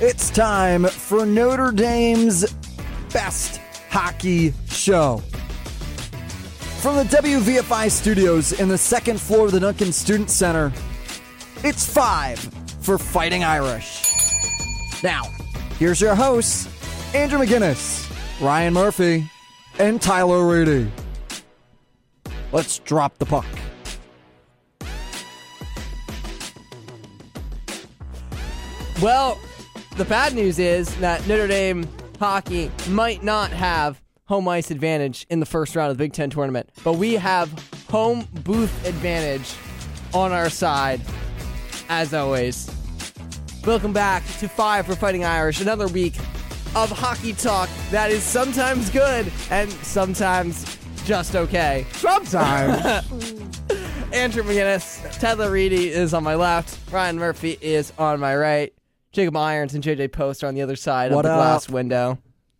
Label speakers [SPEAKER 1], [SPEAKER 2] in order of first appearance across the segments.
[SPEAKER 1] It's time for Notre Dame's best hockey show. From the WVFI studios in the second floor of the Duncan Student Center, it's 5 for Fighting Irish. Now, here's your hosts, Andrew McGinnis, Ryan Murphy, and Tyler Reedy. Let's drop the puck.
[SPEAKER 2] Well, the bad news is that Notre Dame hockey might not have home ice advantage in the first round of the Big Ten tournament, but we have home booth advantage on our side, as always. Welcome back to 5 for Fighting Irish, another week of hockey talk that is sometimes good and sometimes just okay.
[SPEAKER 1] Sometimes.
[SPEAKER 2] Andrew McGinnis, Tyler Reedy is on my left, Ryan Murphy is on my right. Jacob Irons and JJ Post are on the other side of the glass window.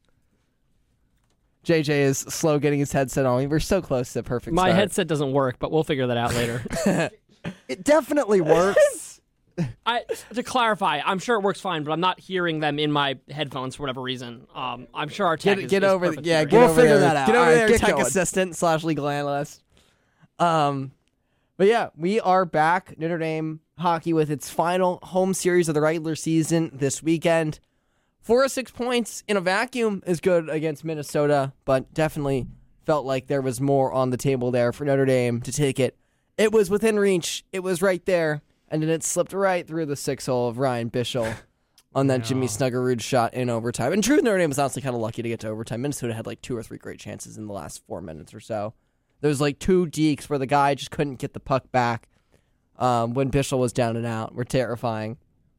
[SPEAKER 2] JJ is slow getting his headset on. We're so close to the perfect
[SPEAKER 3] My
[SPEAKER 2] start.
[SPEAKER 3] headset doesn't work, but we'll figure that out later.
[SPEAKER 1] It definitely works.
[SPEAKER 3] To clarify, I'm sure it works fine, but I'm not hearing them in my headphones for whatever reason. I'm sure our tech
[SPEAKER 2] Get
[SPEAKER 3] is
[SPEAKER 2] over
[SPEAKER 3] perfect
[SPEAKER 2] yeah,
[SPEAKER 3] here.
[SPEAKER 2] get
[SPEAKER 1] We'll
[SPEAKER 2] over
[SPEAKER 1] figure
[SPEAKER 2] there.
[SPEAKER 1] that out.
[SPEAKER 2] Get over
[SPEAKER 1] All right,
[SPEAKER 2] there,
[SPEAKER 1] get
[SPEAKER 2] tech
[SPEAKER 1] going.
[SPEAKER 2] assistant / legal analyst. But yeah, we are back. Notre Dame hockey with its final home series of the regular season this weekend. 4 of 6 points in a vacuum is good against Minnesota, but definitely felt like there was more on the table there for Notre Dame to take it. It was within reach. It was right there, and then it slipped right through the 6-hole of Ryan Bischel on that Jimmy Snuggerud shot in overtime. In truth, Notre Dame was honestly kind of lucky to get to overtime. Minnesota had like 2 or 3 great chances in the last 4 minutes or so. There was like 2 dekes where the guy just couldn't get the puck back when Bischel was down and out. Were terrifying.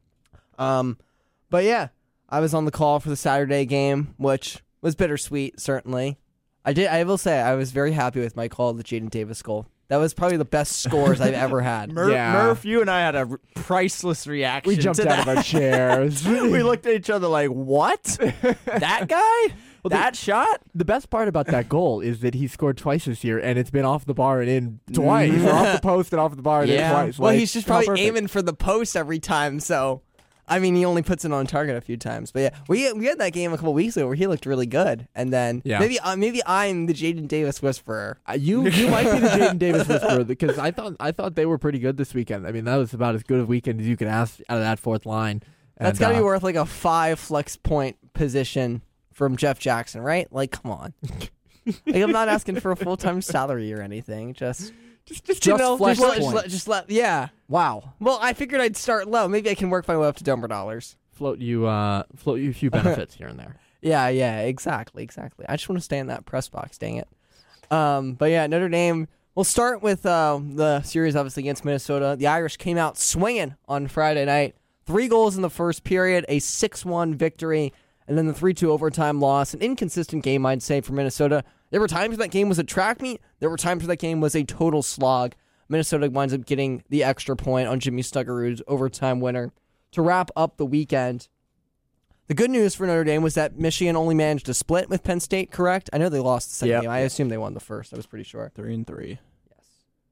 [SPEAKER 2] But yeah, I was on the call for the Saturday game, which was bittersweet, certainly. I will say I was very happy with my call of the Jaden Davis goal. That was probably the best scores I've ever had.
[SPEAKER 4] Murph, you and I had a priceless reaction.
[SPEAKER 1] We jumped
[SPEAKER 4] to
[SPEAKER 1] out of
[SPEAKER 4] that.
[SPEAKER 1] our chairs.
[SPEAKER 4] We looked at each other like, what? That guy? That shot?
[SPEAKER 5] The best part about that goal is that he scored twice this year, and it's been off the bar and in twice. Or off the post and off the bar and in twice.
[SPEAKER 2] Well,
[SPEAKER 5] Like,
[SPEAKER 2] he's just
[SPEAKER 5] how
[SPEAKER 2] probably
[SPEAKER 5] perfect.
[SPEAKER 2] aiming for the post every time, so... I mean, he only puts it on target a few times. But yeah, we had that game a couple weeks ago where he looked really good. And then maybe I'm the Jaden Davis whisperer.
[SPEAKER 5] You might be the Jaden Davis whisperer because I thought they were pretty good this weekend. I mean, that was about as good a weekend as you could ask out of that fourth line.
[SPEAKER 2] That's got to be worth like a 5 flex point position from Jeff Jackson, right? Like, come on. Like, I'm not asking for a full-time salary or anything. Just
[SPEAKER 1] flex
[SPEAKER 2] let, yeah.
[SPEAKER 1] Wow.
[SPEAKER 2] Well, I figured I'd start low. Maybe I can work my way up to Dumber dollars.
[SPEAKER 5] float you a few benefits here and there.
[SPEAKER 2] Yeah, exactly. I just want to stay in that press box, dang it. But yeah, Notre Dame, we'll start with the series, obviously, against Minnesota. The Irish came out swinging on Friday night. 3 goals in the first period, a 6-1 victory, and then the 3-2 overtime loss. An inconsistent game, I'd say, for Minnesota. There were times that game was a track meet. There were times that game was a total slog. Minnesota winds up getting the extra point on Jimmy Snuggerud's overtime winner to wrap up the weekend. The good news for Notre Dame was that Michigan only managed to split with Penn State, correct? I know they lost the second game. I assume they won the first. I was pretty sure.
[SPEAKER 4] 3-3.
[SPEAKER 2] Yes.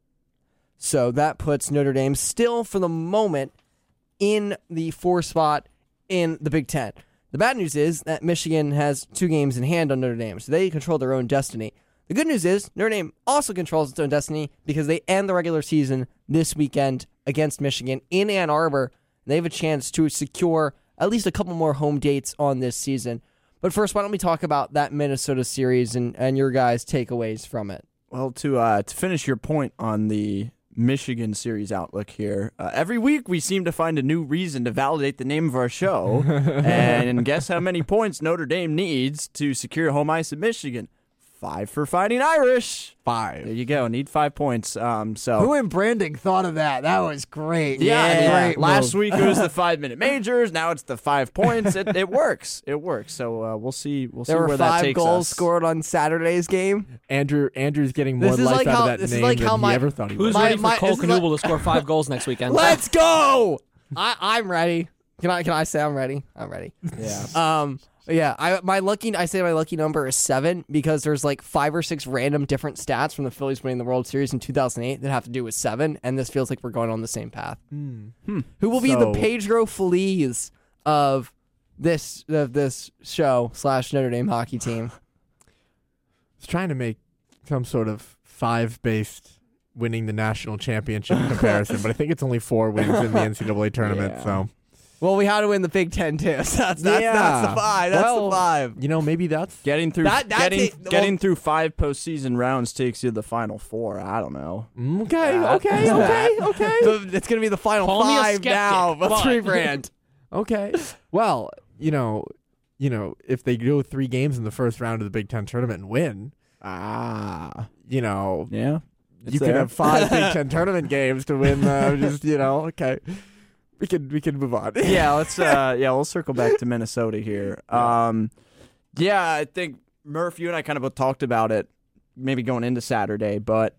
[SPEAKER 2] So that puts Notre Dame still, for the moment, in the 4 spot in the Big Ten. The bad news is that Michigan has 2 games in hand on Notre Dame, so they control their own destiny. The good news is Notre Dame also controls its own destiny because they end the regular season this weekend against Michigan in Ann Arbor. They have a chance to secure at least a couple more home dates on this season. But first, why don't we talk about that Minnesota series and your guys' takeaways from it?
[SPEAKER 4] Well, to finish your point on the Michigan series outlook here, every week we seem to find a new reason to validate the name of our show. And guess how many points Notre Dame needs to secure home ice at Michigan? 5 for Fighting Irish.
[SPEAKER 1] 5.
[SPEAKER 4] There you go. Need 5 points.
[SPEAKER 1] Who in branding thought of that? That was great.
[SPEAKER 4] Yeah.
[SPEAKER 1] Great
[SPEAKER 4] Last
[SPEAKER 1] move.
[SPEAKER 4] week it was the 5-minute majors. Now it's the 5 points. It works. It works. So we'll see. We'll see
[SPEAKER 2] There were
[SPEAKER 4] where that
[SPEAKER 2] 5
[SPEAKER 4] takes
[SPEAKER 2] goals
[SPEAKER 4] us.
[SPEAKER 2] scored on Saturday's game.
[SPEAKER 5] Andrew's getting more
[SPEAKER 2] This is
[SPEAKER 5] life
[SPEAKER 2] like
[SPEAKER 5] out
[SPEAKER 2] how-
[SPEAKER 5] of that
[SPEAKER 2] this is
[SPEAKER 5] name
[SPEAKER 2] like
[SPEAKER 5] than
[SPEAKER 2] how
[SPEAKER 5] he
[SPEAKER 2] my-
[SPEAKER 5] ever thought he
[SPEAKER 3] Who's
[SPEAKER 5] would.
[SPEAKER 3] ready for Cole
[SPEAKER 2] this is like-
[SPEAKER 3] Knuble to score 5 goals next weekend?
[SPEAKER 2] Let's go! I'm ready. Can I say I'm ready? I'm ready.
[SPEAKER 4] Yeah.
[SPEAKER 2] My lucky number is 7 because there's like 5 or 6 random different stats from the Phillies winning the World Series in 2008 that have to do with 7, and this feels like we're going on the same path. Who will be the
[SPEAKER 5] So-
[SPEAKER 2] Pedro Feliz of this show / Notre Dame hockey team.
[SPEAKER 5] was trying to make some sort of 5-based winning the national championship comparison, but I think it's only 4 wins in the NCAA tournament.
[SPEAKER 4] Yeah.
[SPEAKER 5] So,
[SPEAKER 2] Well, we had to win the Big Ten too. So that's the 5. That's
[SPEAKER 5] Well,
[SPEAKER 2] the 5.
[SPEAKER 5] you know, maybe that's
[SPEAKER 4] Getting through
[SPEAKER 2] That
[SPEAKER 4] getting through 5 postseason rounds takes you to the Final 4. I don't know.
[SPEAKER 5] okay.
[SPEAKER 2] So it's gonna be the final
[SPEAKER 3] Call me a
[SPEAKER 2] 5 now.
[SPEAKER 3] skeptic,
[SPEAKER 2] Let's
[SPEAKER 3] but-
[SPEAKER 2] rebrand.
[SPEAKER 5] Okay. Well, you know, if they go 3 games in the first round of the Big Ten tournament and win, you know,
[SPEAKER 4] Yeah.
[SPEAKER 5] you can have 5 Big Ten tournament games to win. Okay. We can move on.
[SPEAKER 4] Yeah, let's we'll circle back to Minnesota here. I think Murph, you and I kind of both talked about it maybe going into Saturday, but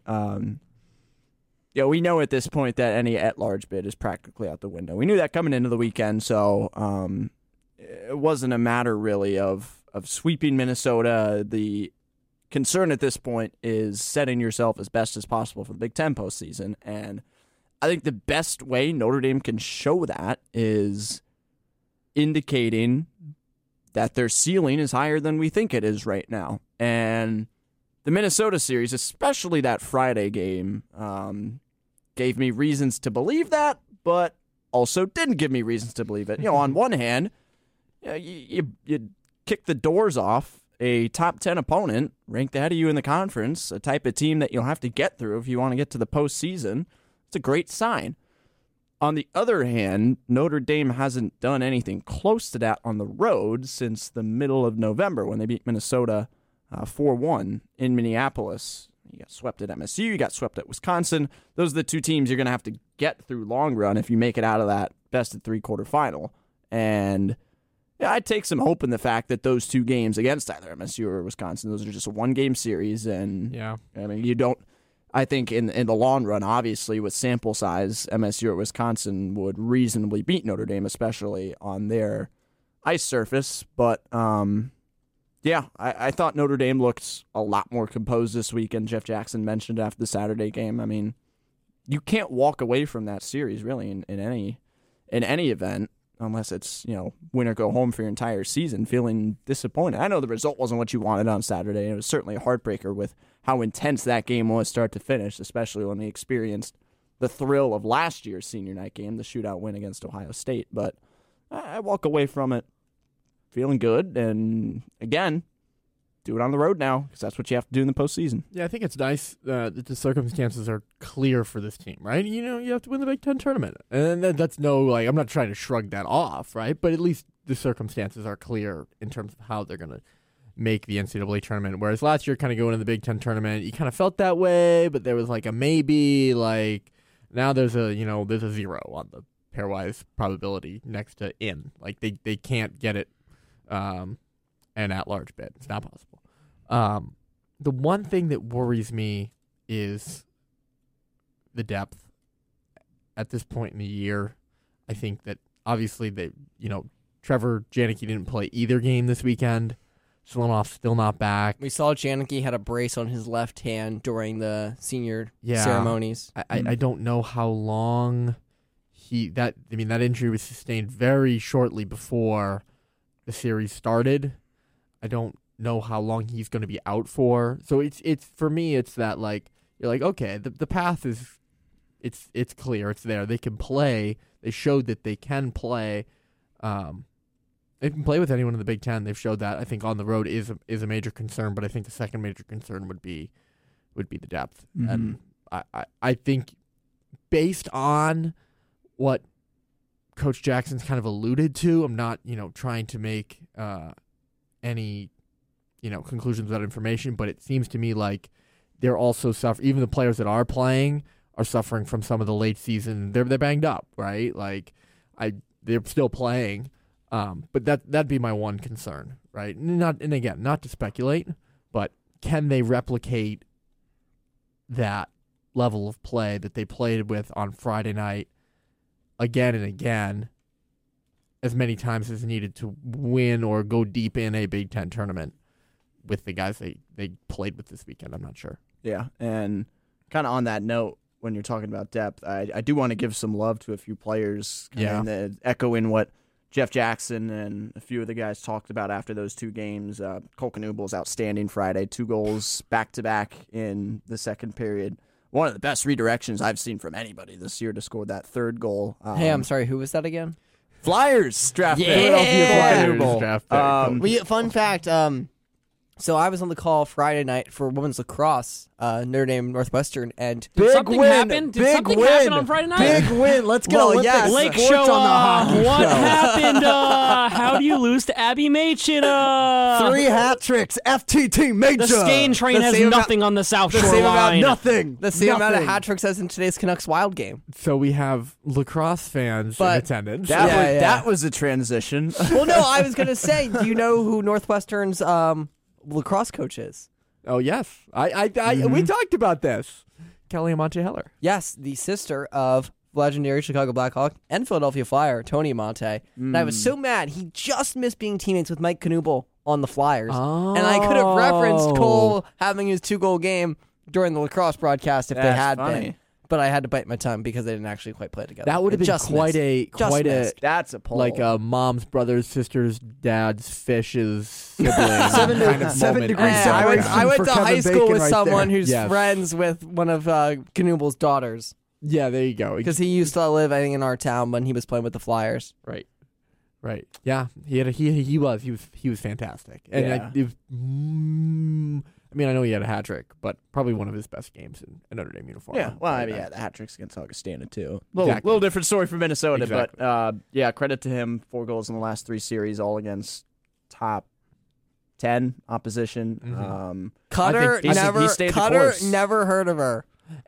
[SPEAKER 4] we know at this point that any at-large bid is practically out the window. We knew that coming into the weekend, so it wasn't a matter really of sweeping Minnesota. The concern at this point is setting yourself as best as possible for the Big Ten postseason, and I think the best way Notre Dame can show that is indicating that their ceiling is higher than we think it is right now. And the Minnesota series, especially that Friday game, gave me reasons to believe that, but also didn't give me reasons to believe it. On one hand, you kick the doors off a top 10 opponent ranked ahead of you in the conference, a type of team that you'll have to get through if you want to get to the postseason. It's a great sign. On the other hand, Notre Dame hasn't done anything close to that on the road since the middle of November when they beat Minnesota 4-1 in Minneapolis. You got swept at MSU, you got swept at Wisconsin. Those are the 2 teams you're going to have to get through long run if you make it out of that best-of-3 quarterfinal. And I'd take some hope in the fact that those 2 games against either MSU or Wisconsin, those are just a 1-game series. And I mean, you don't. I think in the long run, obviously, with sample size, MSU or Wisconsin would reasonably beat Notre Dame, especially on their ice surface. But, I thought Notre Dame looked a lot more composed this weekend. Jeff Jackson mentioned after the Saturday game. I mean, you can't walk away from that series, really, in any event, unless it's, win or go home for your entire season, feeling disappointed. I know the result wasn't what you wanted on Saturday, and it was certainly a heartbreaker with how intense that game was start to finish, especially when we experienced the thrill of last year's senior night game, the shootout win against Ohio State. But I walk away from it feeling good, and again, do it on the road now, because that's what you have to do in the postseason.
[SPEAKER 5] Yeah, I think it's nice that the circumstances are clear for this team, right? You have to win the Big Ten tournament. And that's I'm not trying to shrug that off, right? But at least the circumstances are clear in terms of how they're going to make the NCAA tournament. Whereas last year, kind of going to the Big Ten tournament, you kind of felt that way, but there was like a maybe, now there's a 0 on the pairwise probability next to in. Like they can't get it an at-large bid. It's not possible. The one thing that worries me is the depth at this point in the year. I think that obviously Trevor Janicki didn't play either game this weekend. Solonov's still not back.
[SPEAKER 2] We saw Janicki had a brace on his left hand during the senior ceremonies.
[SPEAKER 5] I don't know how long that injury was sustained very shortly before the series started. I don't know how long he's going to be out for. So it's for me, it's that you're like, okay, the path is it's clear, it's there. They can play. They showed that they can play. They can play with anyone in the Big Ten. They've showed that. I think on the road is a major concern, but I think the second major concern would be the depth.
[SPEAKER 4] Mm-hmm.
[SPEAKER 5] And I think based on what Coach Jackson's kind of alluded to, I'm not trying to make any conclusions without information, but it seems to me like they're also suffering. Even the players that are playing are suffering from some of the late season. They're banged up, right? They're still playing. But that'd be my one concern, right? Not to speculate, but can they replicate that level of play that they played with on Friday night again and again, as many times as needed to win or go deep in a Big Ten tournament with the guys they played with this weekend? I'm not sure.
[SPEAKER 4] Yeah, and kind of on that note, when you're talking about depth, I do want to give some love to a few players. Echoing what Jeff Jackson and a few of the guys talked about after those two games. Cole Knubel's outstanding Friday, 2 goals back-to-back in the second period. One of the best redirections I've seen from anybody this year to score that third goal.
[SPEAKER 2] Hey, I'm sorry, who was that again?
[SPEAKER 4] Flyers draft pick.
[SPEAKER 2] Yeah.
[SPEAKER 4] Cole Knubel.
[SPEAKER 2] Fun fact, so I was on the call Friday night for women's lacrosse, Notre Dame Northwestern, and
[SPEAKER 3] Did something happen? Did something happen on Friday night?
[SPEAKER 1] Big win. Let's get
[SPEAKER 2] Well,
[SPEAKER 1] Olympic
[SPEAKER 2] yes.
[SPEAKER 3] Lake
[SPEAKER 1] sports
[SPEAKER 3] Show,
[SPEAKER 1] on the hockey
[SPEAKER 3] what
[SPEAKER 1] show.
[SPEAKER 3] happened? How do you lose to Abby Machin?
[SPEAKER 1] 3 hat tricks. FTT major.
[SPEAKER 3] The Skane train
[SPEAKER 2] The
[SPEAKER 3] has
[SPEAKER 2] same amount-
[SPEAKER 3] nothing on the South
[SPEAKER 2] the
[SPEAKER 3] Shore
[SPEAKER 2] same amount-
[SPEAKER 3] line.
[SPEAKER 1] Nothing.
[SPEAKER 2] the same amount of
[SPEAKER 1] Nothing.
[SPEAKER 2] hat tricks as in today's Canucks Wild game.
[SPEAKER 5] So we have lacrosse fans in
[SPEAKER 2] But-
[SPEAKER 5] attendance.
[SPEAKER 4] That was a transition.
[SPEAKER 2] Well, no, I was gonna say, do you know who Northwestern's lacrosse coach is?
[SPEAKER 5] Oh yes, we talked about this. Kelly Amante Heller.
[SPEAKER 2] Yes, the sister of legendary Chicago Blackhawk and Philadelphia Flyer, Tony Amante. And I was so mad. He just missed being teammates with Mike Knubel on the Flyers. And I could have referenced Cole having his 2-goal game during the lacrosse broadcast if they
[SPEAKER 4] That's
[SPEAKER 2] had
[SPEAKER 4] funny.
[SPEAKER 2] been. But I had to bite my tongue because they didn't actually quite play together.
[SPEAKER 5] That would have
[SPEAKER 2] It
[SPEAKER 5] been
[SPEAKER 2] just
[SPEAKER 5] quite
[SPEAKER 2] missed. Just
[SPEAKER 5] a
[SPEAKER 2] missed.
[SPEAKER 4] That's a poll.
[SPEAKER 5] like a mom's, brother's, sister's, dad's, fish's, sibling
[SPEAKER 1] 7
[SPEAKER 5] kind of
[SPEAKER 1] 7
[SPEAKER 5] moment.
[SPEAKER 1] degrees
[SPEAKER 2] Yeah,
[SPEAKER 1] separation
[SPEAKER 2] I went
[SPEAKER 1] for
[SPEAKER 2] to
[SPEAKER 1] Kevin
[SPEAKER 2] high school
[SPEAKER 1] Bacon
[SPEAKER 2] with
[SPEAKER 1] right
[SPEAKER 2] someone
[SPEAKER 1] there.
[SPEAKER 2] who's
[SPEAKER 5] Yes.
[SPEAKER 2] friends with one of Knubel's daughters
[SPEAKER 5] Yeah, there you go.
[SPEAKER 2] because he used to live, I think, in our town when he was playing with the Flyers.
[SPEAKER 5] Right. Yeah, he was fantastic, and
[SPEAKER 4] Yeah.
[SPEAKER 5] I mean, I know he had a hat trick, but probably one of his best games in a Notre Dame uniform.
[SPEAKER 4] Yeah, well, I mean, the hat tricks against Augustana, too. Little different story for Minnesota,
[SPEAKER 5] Exactly.
[SPEAKER 4] but credit to him. 4 goals in the last 3 series, all against top 10 opposition.
[SPEAKER 5] Mm-hmm.
[SPEAKER 2] Cutter
[SPEAKER 4] I think he stayed the
[SPEAKER 2] Cutter
[SPEAKER 4] course.
[SPEAKER 2] never heard of her.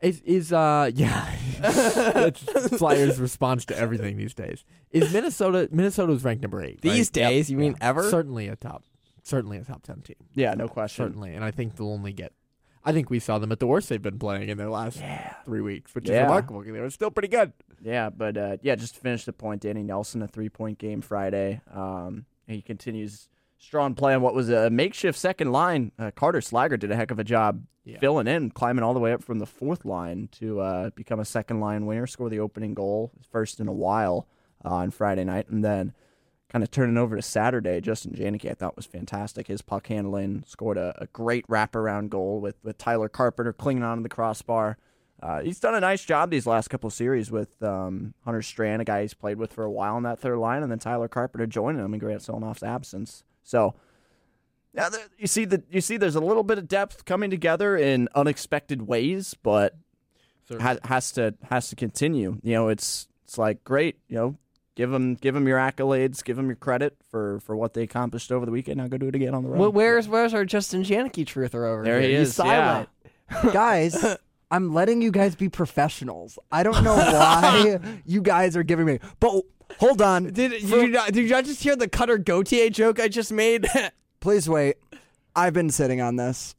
[SPEAKER 5] That's Flyers' response to everything these days. Is Minnesota's ranked number 8
[SPEAKER 2] These
[SPEAKER 5] right?
[SPEAKER 2] days, you mean ever?
[SPEAKER 5] Certainly a top 10 team.
[SPEAKER 4] Yeah, no question.
[SPEAKER 5] Certainly, and I think they'll only get. I think we saw them at the worst they've been playing in their last 3 weeks, which is
[SPEAKER 4] Yeah.
[SPEAKER 5] remarkable. They were still pretty good.
[SPEAKER 4] Yeah, but just to finish the point, Danny Nelson, a 3-point game Friday. He continues strong play on what was a makeshift second line. Carter Slager did a heck of a job filling in, climbing all the way up from the 4th line to become a second line winner, score the opening goal, first in a while on Friday night, and then kind of turning over to Saturday. Justin Janicki, I thought, was fantastic. His puck handling, scored a great wraparound goal with Tyler Carpenter clinging onto the crossbar. He's done a nice job these last couple of series with Hunter Strand, a guy he's played with for a while on that third line, and then Tyler Carpenter joining him in Grant Solnoff's absence. So yeah, you see there's a little bit of depth coming together in unexpected ways, but has to continue. You know, it's like great. You know, give them your accolades, give them your credit for what they accomplished over the weekend. Now go do it again on the road.
[SPEAKER 2] Well, where's our Justin Janicki truther over
[SPEAKER 4] There
[SPEAKER 2] here?
[SPEAKER 4] he
[SPEAKER 2] He's
[SPEAKER 4] is,
[SPEAKER 2] silent.
[SPEAKER 1] Guys, I'm letting you guys be professionals. I don't know why you guys are giving me. But hold on.
[SPEAKER 2] Did you not just hear the Cutter Gauthier joke I just made?
[SPEAKER 1] Please wait. I've been sitting on this.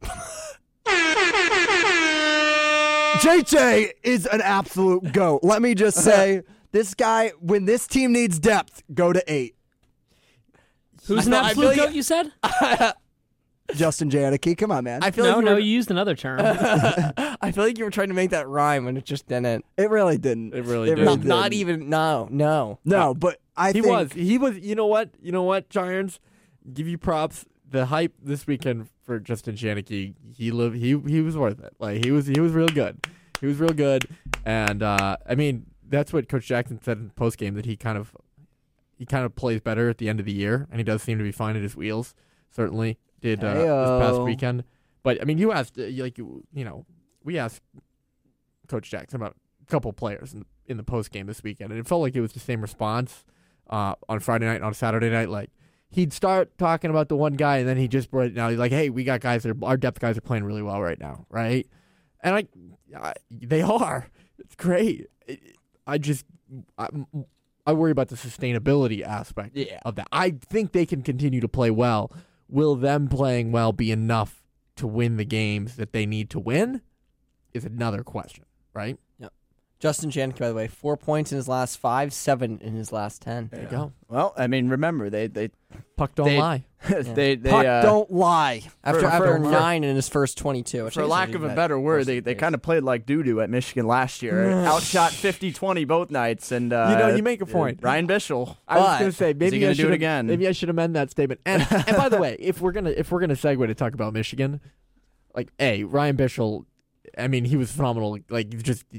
[SPEAKER 1] JJ is an absolute goat. Let me just say, this guy, when this team needs depth, go to 8.
[SPEAKER 3] Who's an
[SPEAKER 2] I feel
[SPEAKER 3] absolute
[SPEAKER 2] like-
[SPEAKER 3] goat, you said?
[SPEAKER 1] Justin Janicki, come on, man.
[SPEAKER 2] I feel
[SPEAKER 3] No,
[SPEAKER 2] like
[SPEAKER 3] you used another term.
[SPEAKER 2] I feel like you were trying to make that rhyme and it just didn't.
[SPEAKER 1] It really didn't.
[SPEAKER 5] It really didn't.
[SPEAKER 2] Not,
[SPEAKER 1] didn't.
[SPEAKER 2] not even. No.
[SPEAKER 1] No, but I
[SPEAKER 5] He
[SPEAKER 1] think
[SPEAKER 5] was. You know what, Giants? Give you props. The hype this weekend for Justin Janicki, he was worth it. Like he was real good. He was real good, and I mean that's what Coach Jackson said in post game, that he kind of plays better at the end of the year, and he does seem to be finding his wheels. Certainly did this past
[SPEAKER 2] Heyo.
[SPEAKER 5] weekend. But I mean, you asked we asked Coach Jackson about a couple players in the post game this weekend, and it felt like it was the same response on Friday night and on Saturday night. Like he'd start talking about the one guy, and then he just brought it now. He's like, "Hey, we got guys our depth guys are playing really well right now, right?" And they are. It's great. I worry about the sustainability aspect of that. I think they can continue to play well. Will them playing well be enough to win the games that they need to win? Is another question, right?
[SPEAKER 2] Justin Janik, by the way, 4 points in his last 5, 7 in his last 10.
[SPEAKER 5] There you go.
[SPEAKER 4] Well, I mean, remember they
[SPEAKER 5] Puck don't lie.
[SPEAKER 4] they
[SPEAKER 1] Puck don't lie.
[SPEAKER 2] After 9 in his first 22. Which
[SPEAKER 4] for
[SPEAKER 2] I
[SPEAKER 4] lack
[SPEAKER 2] guess
[SPEAKER 4] of a
[SPEAKER 2] is
[SPEAKER 4] better word,
[SPEAKER 2] that-
[SPEAKER 4] they kind of played like doo-doo at Michigan last year. Outshot 50-20 both nights, and
[SPEAKER 5] you make a point.
[SPEAKER 4] Ryan Bischel.
[SPEAKER 5] I was
[SPEAKER 2] But-
[SPEAKER 5] going to say maybe
[SPEAKER 4] gonna
[SPEAKER 5] I
[SPEAKER 4] do
[SPEAKER 5] should
[SPEAKER 4] it again?
[SPEAKER 5] Maybe I should amend that statement. And by the way, if we're gonna segue to talk about Michigan, like, Ryan Bischel, I mean, he was phenomenal. Like,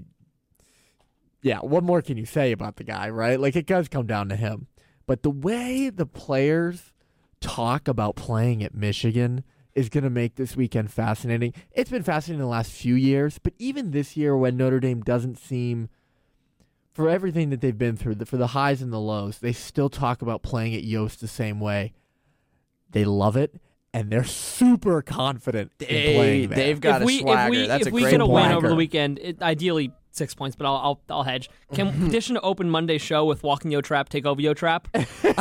[SPEAKER 5] what more can you say about the guy, right? Like, it does come down to him. But the way the players talk about playing at Michigan is going to make this weekend fascinating. It's been fascinating the last few years, but even this year when Notre Dame doesn't seem, for everything that they've been through, for the highs and the lows, they still talk about playing at Yost the same way. They love it, and they're super confident in playing there.
[SPEAKER 4] They've got a swagger. That's
[SPEAKER 3] if
[SPEAKER 4] a
[SPEAKER 3] we
[SPEAKER 4] great
[SPEAKER 3] get a win
[SPEAKER 4] point.
[SPEAKER 3] over the weekend, ideally 6 points, but I'll hedge. Can we petition to open Monday show with Walking Yo Trap, Take Over Yo Trap?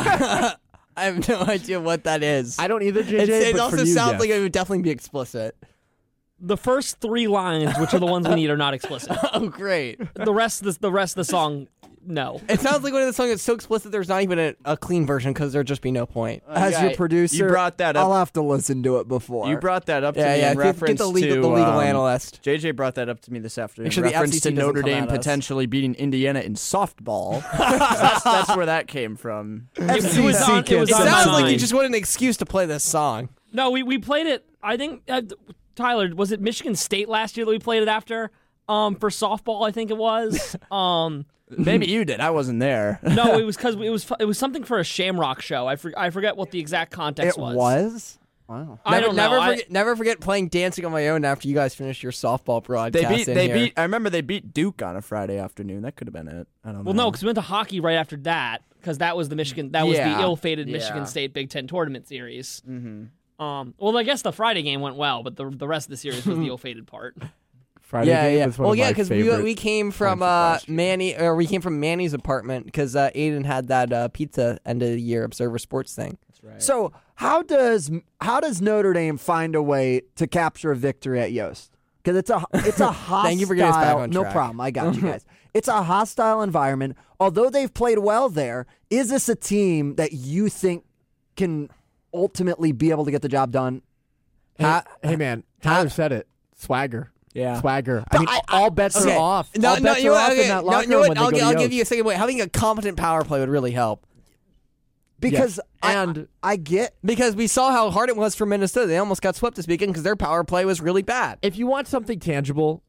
[SPEAKER 2] I have no idea what that is.
[SPEAKER 5] I don't either, JJ.
[SPEAKER 2] It
[SPEAKER 5] but
[SPEAKER 2] also
[SPEAKER 5] for you,
[SPEAKER 2] sounds
[SPEAKER 5] yes.
[SPEAKER 2] like it would definitely be explicit.
[SPEAKER 3] The first 3 lines, which are the ones we need, are not explicit.
[SPEAKER 2] Oh, great.
[SPEAKER 3] The rest of the song, no.
[SPEAKER 2] It sounds like one of the songs that's so explicit there's not even a clean version because there'd just be no point.
[SPEAKER 1] As your producer,
[SPEAKER 4] you brought that up.
[SPEAKER 1] I'll have to listen to it before.
[SPEAKER 4] You brought that up to
[SPEAKER 2] Yeah,
[SPEAKER 4] me
[SPEAKER 2] yeah.
[SPEAKER 4] in reference
[SPEAKER 2] Get the legal
[SPEAKER 4] to
[SPEAKER 2] analyst.
[SPEAKER 4] JJ brought that up to me this afternoon.
[SPEAKER 2] Make sure
[SPEAKER 4] in
[SPEAKER 2] the
[SPEAKER 4] reference
[SPEAKER 2] FCC
[SPEAKER 4] to
[SPEAKER 2] doesn't
[SPEAKER 4] Notre
[SPEAKER 2] come
[SPEAKER 4] Dame
[SPEAKER 2] at us.
[SPEAKER 4] potentially beating Indiana in softball. that's where that came from.
[SPEAKER 3] It was on
[SPEAKER 2] It
[SPEAKER 3] my
[SPEAKER 2] sounds like you
[SPEAKER 3] mind.
[SPEAKER 2] just wanted an excuse to play this song.
[SPEAKER 3] No, we played it. I think Tyler, was it Michigan State last year that we played it after? For softball, I think it was.
[SPEAKER 4] Maybe you did. I wasn't there.
[SPEAKER 3] No, it was because it was something for a Shamrock show. I forget what the exact context
[SPEAKER 1] It
[SPEAKER 3] was.
[SPEAKER 1] was? Wow.
[SPEAKER 3] I don't know.
[SPEAKER 2] Never forget playing Dancing on My Own after you guys finished your softball broadcast.
[SPEAKER 4] They beat. I remember they beat Duke on a Friday afternoon. That could have been it. I don't know.
[SPEAKER 3] Well, no, because we went to hockey right after that because that was the Michigan. That was the
[SPEAKER 2] Yeah.
[SPEAKER 3] ill-fated
[SPEAKER 4] Yeah.
[SPEAKER 3] Michigan State Big Ten tournament series. Mm-hmm. Well, I guess the Friday game went well, but the rest of the series was the ill-fated part.
[SPEAKER 5] Friday game was one
[SPEAKER 2] Well,
[SPEAKER 5] of
[SPEAKER 2] yeah,
[SPEAKER 5] my
[SPEAKER 2] because
[SPEAKER 5] favorite
[SPEAKER 2] we came from
[SPEAKER 5] times of last
[SPEAKER 2] we came from Manny's apartment because Aiden had that pizza end of the year Observer Sports thing.
[SPEAKER 4] That's right.
[SPEAKER 1] So how does Notre Dame find a way to capture a victory at Yost? Because it's a hostile.
[SPEAKER 2] Thank you for getting us back on
[SPEAKER 1] No
[SPEAKER 2] track.
[SPEAKER 1] problem. I got you guys. It's a hostile environment. Although they've played well there, is this a team that you think can ultimately be able to get the job done?
[SPEAKER 5] Hey man, Tyler said it. Swagger.
[SPEAKER 4] Yeah.
[SPEAKER 5] Swagger. I mean, all bets
[SPEAKER 2] Okay.
[SPEAKER 5] are off.
[SPEAKER 2] No,
[SPEAKER 5] all bets
[SPEAKER 2] you
[SPEAKER 5] are
[SPEAKER 2] know
[SPEAKER 5] off
[SPEAKER 2] what?
[SPEAKER 5] in
[SPEAKER 2] Okay,
[SPEAKER 5] that
[SPEAKER 2] no,
[SPEAKER 5] locker
[SPEAKER 2] you know
[SPEAKER 5] room
[SPEAKER 2] what?
[SPEAKER 5] when they
[SPEAKER 2] I'll
[SPEAKER 5] go to
[SPEAKER 2] give you a
[SPEAKER 5] Yost.
[SPEAKER 2] second. Wait, having a competent power play would really help.
[SPEAKER 1] Because
[SPEAKER 5] and
[SPEAKER 1] I get
[SPEAKER 2] Because we saw how hard it was for Minnesota. They almost got swept this weekend because their power play was really bad.
[SPEAKER 5] if you want something tangible,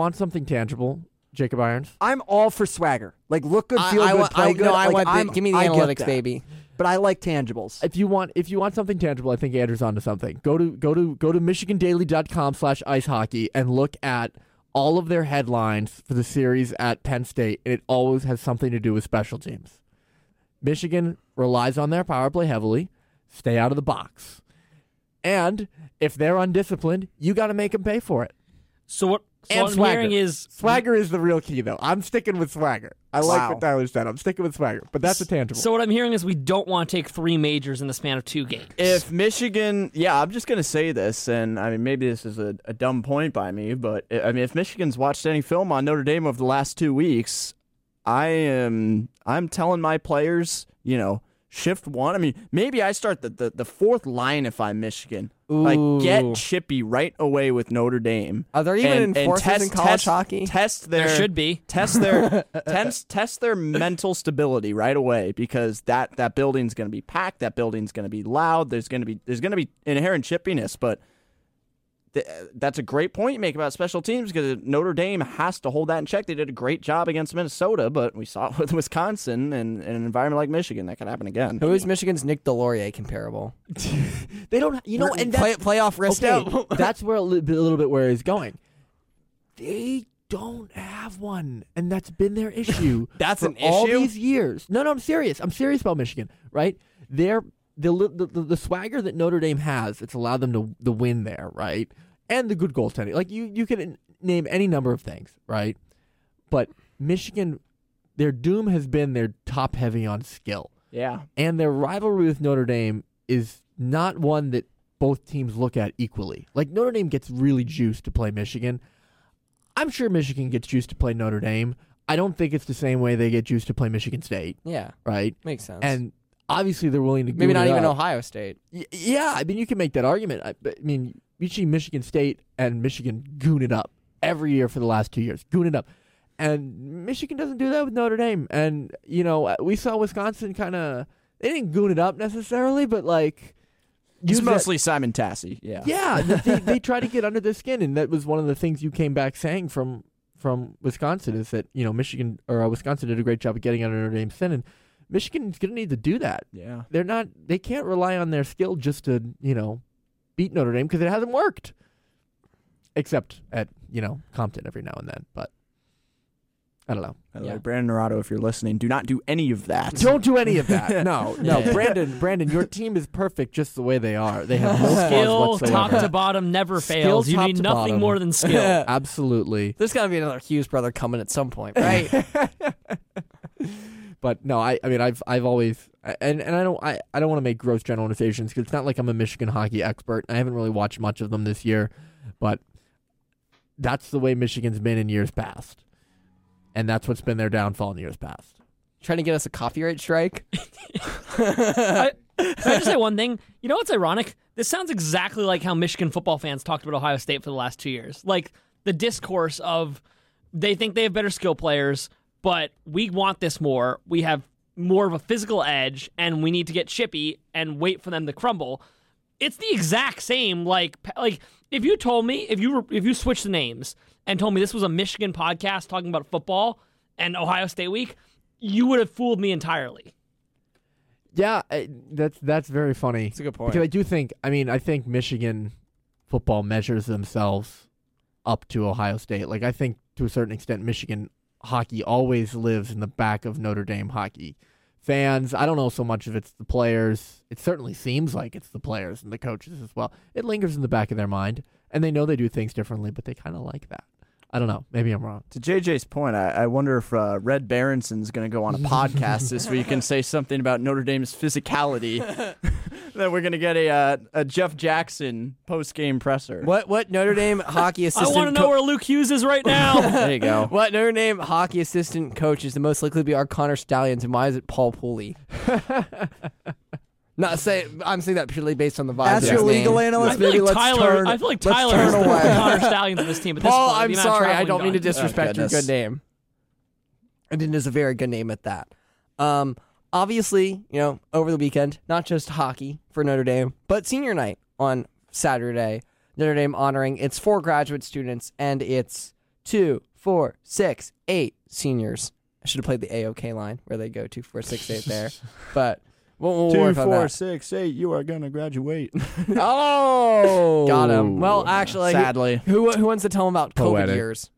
[SPEAKER 5] Jacob Irons,
[SPEAKER 1] I'm all for swagger. Like look good, feel
[SPEAKER 2] I
[SPEAKER 1] good,
[SPEAKER 2] want,
[SPEAKER 1] play good.
[SPEAKER 2] give me the
[SPEAKER 1] I get
[SPEAKER 2] analytics,
[SPEAKER 1] that.
[SPEAKER 2] baby.
[SPEAKER 1] But I like tangibles.
[SPEAKER 5] if you want something tangible, I think Andrew's onto something. Go to MichiganDaily.com/ice hockey and look at all of their headlines for the series at Penn State, and it always has something to do with special teams. Michigan relies on their power play heavily. Stay out of the box. And if they're undisciplined, you got to make them pay for it.
[SPEAKER 3] So what
[SPEAKER 5] And
[SPEAKER 3] I'm
[SPEAKER 5] swagger.
[SPEAKER 3] hearing is
[SPEAKER 5] Swagger is the real key, though. I'm sticking with swagger. I like
[SPEAKER 1] Wow.
[SPEAKER 5] what Tyler said. I'm sticking with swagger, but that's a tangible.
[SPEAKER 3] So what I'm hearing is we don't want to take 3 majors in the span of 2 games.
[SPEAKER 4] If Michigan, I'm just going to say this, and I mean, maybe this is a dumb point by me, but I mean, if Michigan's watched any film on Notre Dame over the last 2 weeks, I'm telling my players, shift one. I mean, maybe I start the fourth line if I'm Michigan. Like, get chippy right away with Notre Dame.
[SPEAKER 2] Are there even
[SPEAKER 4] and
[SPEAKER 2] enforcers in college hockey?
[SPEAKER 4] Test their
[SPEAKER 3] there should be.
[SPEAKER 4] test their mental stability right away, because that building's going to be packed. That building's going to be loud. There's going to be inherent chippiness, but that's a great point you make about special teams, because Notre Dame has to hold that in check. They did a great job against Minnesota, but we saw it with Wisconsin and in an environment like Michigan that could happen again.
[SPEAKER 2] Who is Michigan's Nick Delorier comparable?
[SPEAKER 5] they don't, and
[SPEAKER 2] playoff risk
[SPEAKER 5] okay,
[SPEAKER 2] out.
[SPEAKER 5] that's where a little bit where he's going. They don't have one, and that's been their issue.
[SPEAKER 2] That's
[SPEAKER 5] for
[SPEAKER 2] an
[SPEAKER 5] all
[SPEAKER 2] issue?
[SPEAKER 5] these years. No, I'm serious. I'm serious about Michigan. Right? The swagger that Notre Dame has, it's allowed them to win there, right? And the good goaltending. Like you can name any number of things, right? But Michigan, their doom has been they're top heavy on skill.
[SPEAKER 4] Yeah.
[SPEAKER 5] And their rivalry with Notre Dame is not one that both teams look at equally. Like, Notre Dame gets really juiced to play Michigan. I'm sure Michigan gets juiced to play Notre Dame. I don't think it's the same way they get juiced to play Michigan State,
[SPEAKER 2] Yeah,
[SPEAKER 5] right?
[SPEAKER 2] makes sense.
[SPEAKER 5] And obviously they're willing to
[SPEAKER 2] maybe
[SPEAKER 5] goon
[SPEAKER 2] not
[SPEAKER 5] it
[SPEAKER 2] even
[SPEAKER 5] up.
[SPEAKER 2] Ohio State.
[SPEAKER 5] Yeah, I mean, you can make that argument. I mean, you see Michigan State and Michigan goon it up every year for the last 2 years. Goon it up. And Michigan doesn't do that with Notre Dame. And, we saw Wisconsin kind of, they didn't goon it up necessarily, but like.
[SPEAKER 4] It's
[SPEAKER 5] use that-
[SPEAKER 4] mostly Simon Tassi. Yeah.
[SPEAKER 5] Yeah, they try to get under their skin. And that was one of the things you came back saying from Wisconsin is that, Michigan or Wisconsin did a great job of getting under Notre Dame's skin. And Michigan's going to need to do that.
[SPEAKER 4] Yeah.
[SPEAKER 5] They can't rely on their skill just to, beat Notre Dame because it hasn't worked. Except at, Compton every now and then. But I don't know.
[SPEAKER 4] By the
[SPEAKER 2] Yeah.
[SPEAKER 4] way, Brandon Naurato, if you're listening, do not do any of that.
[SPEAKER 5] Don't do any of that. No.
[SPEAKER 2] Yeah.
[SPEAKER 5] Brandon, your team is perfect just the way they are. They have no
[SPEAKER 3] Skill,
[SPEAKER 5] flaws whatsoever.
[SPEAKER 3] top to bottom, never
[SPEAKER 5] Skill,
[SPEAKER 3] fails. You
[SPEAKER 5] top
[SPEAKER 3] need
[SPEAKER 5] to
[SPEAKER 3] nothing
[SPEAKER 5] bottom.
[SPEAKER 3] more than skill.
[SPEAKER 5] Absolutely.
[SPEAKER 2] There's got to be another Hughes brother coming at some point, right?
[SPEAKER 5] But no, I mean, I've always, and I don't want to make gross generalizations because it's not like I'm a Michigan hockey expert. I haven't really watched much of them this year, but that's the way Michigan's been in years past, and that's what's been their downfall in years past.
[SPEAKER 2] Trying to get us a copyright strike.
[SPEAKER 3] Can I just say one thing? You know what's ironic? This sounds exactly like how Michigan football fans talked about Ohio State for the last 2 years. Like the discourse of they think they have better skill players, but we want this more. We have more of a physical edge, and we need to get chippy and wait for them to crumble. It's the exact same. Like if you told me if you switched the names and told me this was a Michigan podcast talking about football and Ohio State week, you would have fooled me entirely.
[SPEAKER 5] Yeah, that's very funny.
[SPEAKER 2] That's a good point.
[SPEAKER 5] Because I think Michigan football measures themselves up to Ohio State. Like I think to a certain extent, Michigan hockey always lives in the back of Notre Dame hockey fans. I don't know so much if it's the players. It certainly seems like it's the players and the coaches as well. It lingers in the back of their mind, and they know they do things differently, but they kind of like that. I don't know. Maybe I'm wrong.
[SPEAKER 4] To JJ's point, I wonder if Red Berenson's going to go on a podcast this week and say something about Notre Dame's physicality. That we're going to get a Jeff Jackson post-game presser.
[SPEAKER 2] What Notre Dame hockey
[SPEAKER 3] I
[SPEAKER 2] assistant?
[SPEAKER 3] want to know where Luke Hughes is right now.
[SPEAKER 4] There you go.
[SPEAKER 2] What Notre Dame hockey assistant coach is the most likely to be our Connor Stallions, and why is it Paul Pooley? I'm saying that purely based on the vibe.
[SPEAKER 1] Ask
[SPEAKER 2] of
[SPEAKER 1] your
[SPEAKER 2] his
[SPEAKER 1] legal
[SPEAKER 2] name.
[SPEAKER 1] analyst.
[SPEAKER 3] I feel
[SPEAKER 1] Maybe
[SPEAKER 3] like
[SPEAKER 1] let's
[SPEAKER 3] Tyler.
[SPEAKER 1] turn.
[SPEAKER 3] I feel like
[SPEAKER 1] let's
[SPEAKER 3] Tyler
[SPEAKER 1] turn
[SPEAKER 3] is the
[SPEAKER 1] away.
[SPEAKER 3] Connor Stallions of this team. At this
[SPEAKER 2] Paul,
[SPEAKER 3] point,
[SPEAKER 2] I'm
[SPEAKER 3] the amount of
[SPEAKER 2] sorry. I
[SPEAKER 3] traveling
[SPEAKER 2] don't mean to
[SPEAKER 3] done.
[SPEAKER 2] disrespect your
[SPEAKER 4] goodness.
[SPEAKER 2] good name. And it is a very good name at that. Obviously, over the weekend, not just hockey for Notre Dame, but senior night on Saturday. Notre Dame honoring its 4 graduate students and its 2, 4, 6, 8 seniors. I should have played the AOK line where they go 2, 4, 6, 8 there, but we'll
[SPEAKER 4] 2,
[SPEAKER 2] work on
[SPEAKER 4] 4,
[SPEAKER 2] that.
[SPEAKER 4] 6, 8. You are going to graduate.
[SPEAKER 5] Oh,
[SPEAKER 2] Got him. Well, actually,
[SPEAKER 4] Sadly.
[SPEAKER 2] who wants to tell him about COVID
[SPEAKER 5] Poetic.
[SPEAKER 2] years?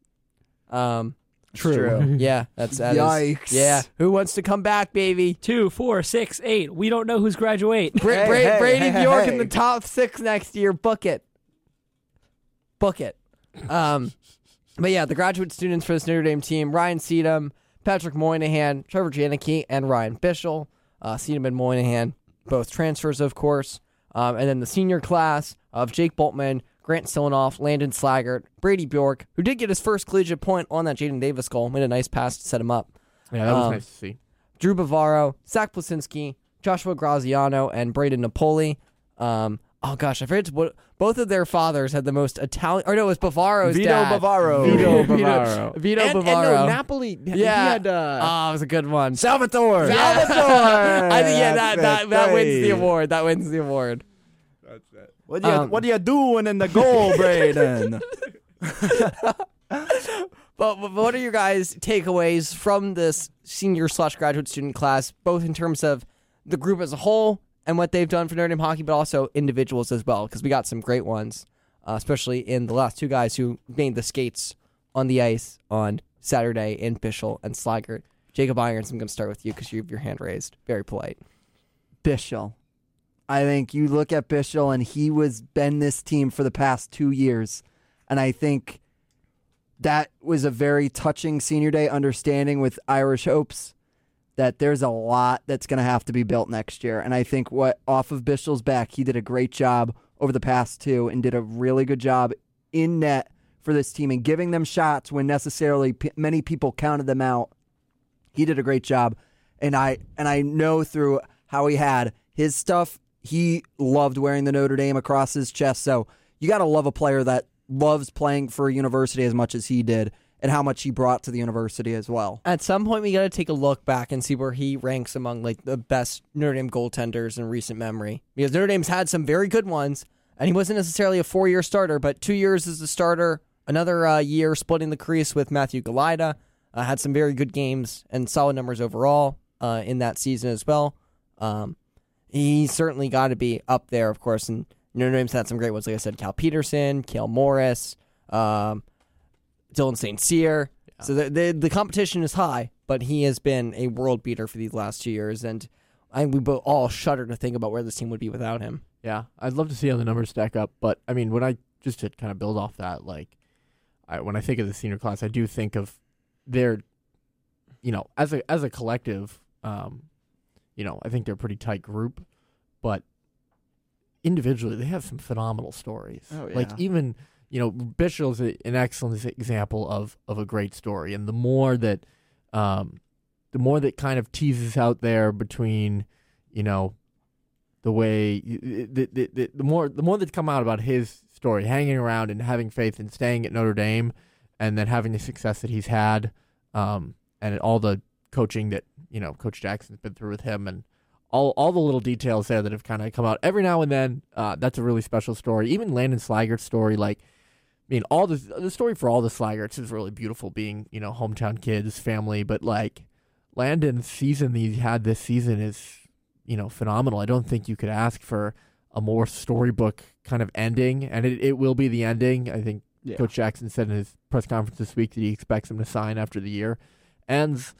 [SPEAKER 5] True.
[SPEAKER 2] Yeah, that is.
[SPEAKER 1] Yikes.
[SPEAKER 2] Yeah, who wants to come back, baby?
[SPEAKER 3] 2, 4, 6, 8. We don't know who's graduate.
[SPEAKER 2] Brady Bjork in
[SPEAKER 1] hey.
[SPEAKER 2] the top 6 next year. Book it. But yeah, the graduate students for this Notre Dame team: Ryan Seedham, Patrick Moynihan, Trevor Janicki, and Ryan Bischel. Seedham and Moynihan, both transfers, of course. And then the senior class of Jake Boltman, Grant Silanoff, Landon Slaggert, Brady Bjork, who did get his first collegiate point on that Jaden Davis goal, made a nice pass to set him up.
[SPEAKER 5] Yeah, that was nice to see.
[SPEAKER 2] Drew Bavaro, Zach Plasinski, Joshua Graziano, and Braden Napoli. Oh gosh, I forget what both of their fathers had the most Italian. Or no, it was Bavaro's
[SPEAKER 4] Vito
[SPEAKER 2] dad.
[SPEAKER 4] Bavaro.
[SPEAKER 5] Vito Bavaro.
[SPEAKER 2] Vito
[SPEAKER 5] And
[SPEAKER 2] Bavaro.
[SPEAKER 5] no, Napoli.
[SPEAKER 2] Yeah.
[SPEAKER 5] He had,
[SPEAKER 2] it was a good one.
[SPEAKER 4] Salvatore.
[SPEAKER 2] Salvatore. I think
[SPEAKER 1] That's
[SPEAKER 2] that
[SPEAKER 1] it.
[SPEAKER 2] wins the
[SPEAKER 1] Hey.
[SPEAKER 2] award. That wins the award.
[SPEAKER 4] What are you doing in the goal, Braden?
[SPEAKER 2] But what are your guys' takeaways from this senior/graduate student class, both in terms of the group as a whole and what they've done for Notre Dame hockey, but also individuals as well? Because we got some great ones, especially in the last 2 guys who made the skates on the ice on Saturday in Bischel and Slaggert. Jacob Irons, I'm going to start with you because you have your hand raised. Very polite.
[SPEAKER 1] Bischel. I think you look at Bischel, and he was been this team for the past 2 years, and I think that was a very touching senior day understanding with Irish hopes that there's a lot that's going to have to be built next year. And I think off of Bischel's back, he did a great job over the past 2 and did a really good job in net for this team and giving them shots when necessarily many people counted them out. He did a great job, and I know through how he had his stuff, he loved wearing the Notre Dame across his chest. So you got to love a player that loves playing for a university as much as he did, and how much he brought to the university as well.
[SPEAKER 2] At some point, we got to take a look back and see where he ranks among like the best Notre Dame goaltenders in recent memory. Because Notre Dame's had some very good ones, and he wasn't necessarily a 4-year starter, but 2 years as a starter, another year splitting the crease with Matthew Galida. Had some very good games and solid numbers overall in that season as well. He's certainly got to be up there, of course, and Notre Dame's had some great ones, like I said, Cal Peterson, Cale Morris, Dylan St. Cyr. Yeah. So the competition is high, but he has been a world beater for these last 2 years, and I think we all shudder to think about where this team would be without him.
[SPEAKER 5] Yeah, I'd love to see how the numbers stack up, but I mean, when I just to kind of build off that, when I think of the senior class, I do think of their, as a collective, I think they're a pretty tight group, but individually they have some phenomenal stories.
[SPEAKER 4] Oh, yeah.
[SPEAKER 5] Like even, Bischel's an excellent example of a great story, and the more that kind of teases out there between, the way the more that come out about his story, hanging around and having faith and staying at Notre Dame, and then having the success that he's had, and all the coaching that Coach Jackson's been through with him, and all the little details there that have kind of come out every now and then. That's a really special story. Even Landon Slaggert's story, all the story for all the Slaggerts is really beautiful. Being hometown kids, family, but Landon's season that he had this season is phenomenal. I don't think you could ask for a more storybook kind of ending, and it will be the ending. I think Coach Jackson said in his press conference this week that he expects him to sign after the year ends.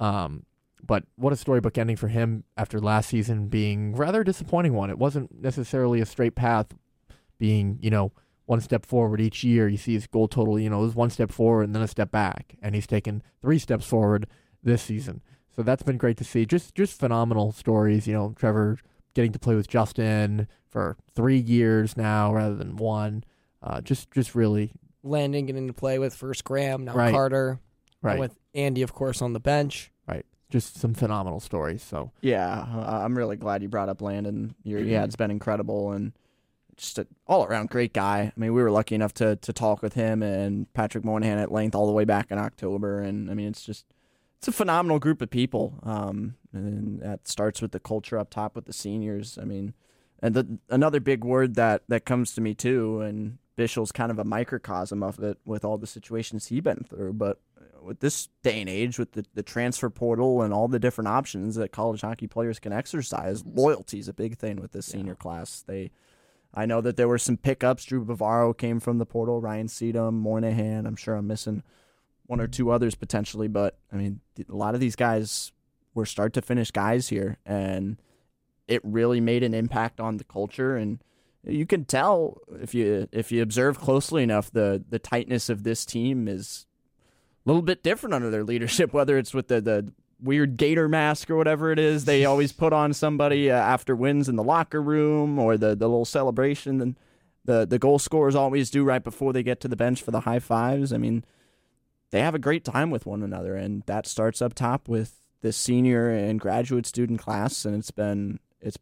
[SPEAKER 5] But what a storybook ending for him after last season being rather disappointing one. It wasn't necessarily a straight path, being, one step forward each year. You see his goal total, it was one step forward and then a step back, and he's taken 3 steps forward this season. So that's been great to see. Just phenomenal stories. Trevor getting to play with Justin for 3 years now rather than 1. Just really.
[SPEAKER 2] Landon getting to play with first Graham, now
[SPEAKER 5] Right.
[SPEAKER 2] Carter,
[SPEAKER 5] Right.
[SPEAKER 2] and with Andy, of course, on the bench.
[SPEAKER 5] Right. Just some phenomenal stories. So
[SPEAKER 4] Yeah, I'm really glad you brought up Landon. It's been incredible, and just an all-around great guy. I mean, we were lucky enough to talk with him and Patrick Moynihan at length all the way back in October, and I mean, it's a phenomenal group of people, and that starts with the culture up top with the seniors. I mean, and another big word that comes to me too, and Bischel's kind of a microcosm of it with all the situations he's been through, but with this day and age, with the transfer portal and all the different options that college hockey players can exercise, loyalty is a big thing with this senior class. I know that there were some pickups. Drew Bavaro came from the portal, Ryan Sedum, Moynihan. I'm sure I'm missing 1 or 2 others potentially, but I mean, a lot of these guys were start to finish guys here, and it really made an impact on the culture. And you can tell if you observe closely enough, the tightness of this team is a little bit different under their leadership, whether it's with the weird gator mask or whatever it is they always put on somebody after wins in the locker room, or the little celebration and the goal scorers always do right before they get to the bench for the high fives. I mean, they have a great time with one another, and that starts up top with this senior and graduate student class, and it's been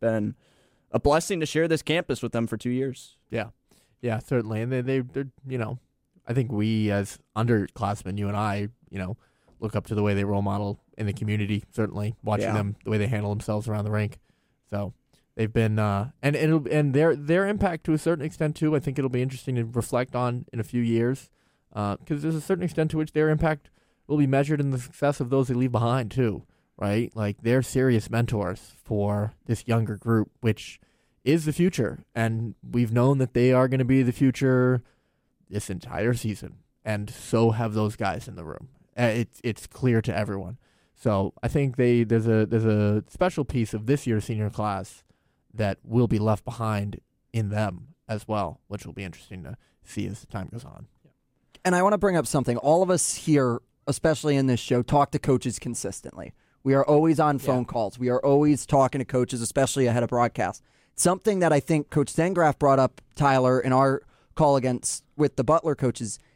[SPEAKER 4] a blessing to share this campus with them for 2 years.
[SPEAKER 5] Yeah, certainly. And they're I think we as underclassmen, you and I, look up to the way they role model in the community, certainly, watching them, the way they handle themselves around the rink. So they've been, and their impact to a certain extent too, I think it'll be interesting to reflect on in a few years, because there's a certain extent to which their impact will be measured in the success of those they leave behind too, right? Like, they're serious mentors for this younger group, which is the future. And we've known that they are going to be the future this entire season. And so have those guys in the room. It's clear to everyone. So I think there's a special piece of this year's senior class that will be left behind in them as well, which will be interesting to see as the time goes on.
[SPEAKER 1] And I want to bring up something. All of us here, especially in this show, talk to coaches consistently. We are always on phone calls. We are always talking to coaches, especially ahead of broadcast. Something that I think Coach Zengraf brought up, Tyler, in our call with the Butler coaches,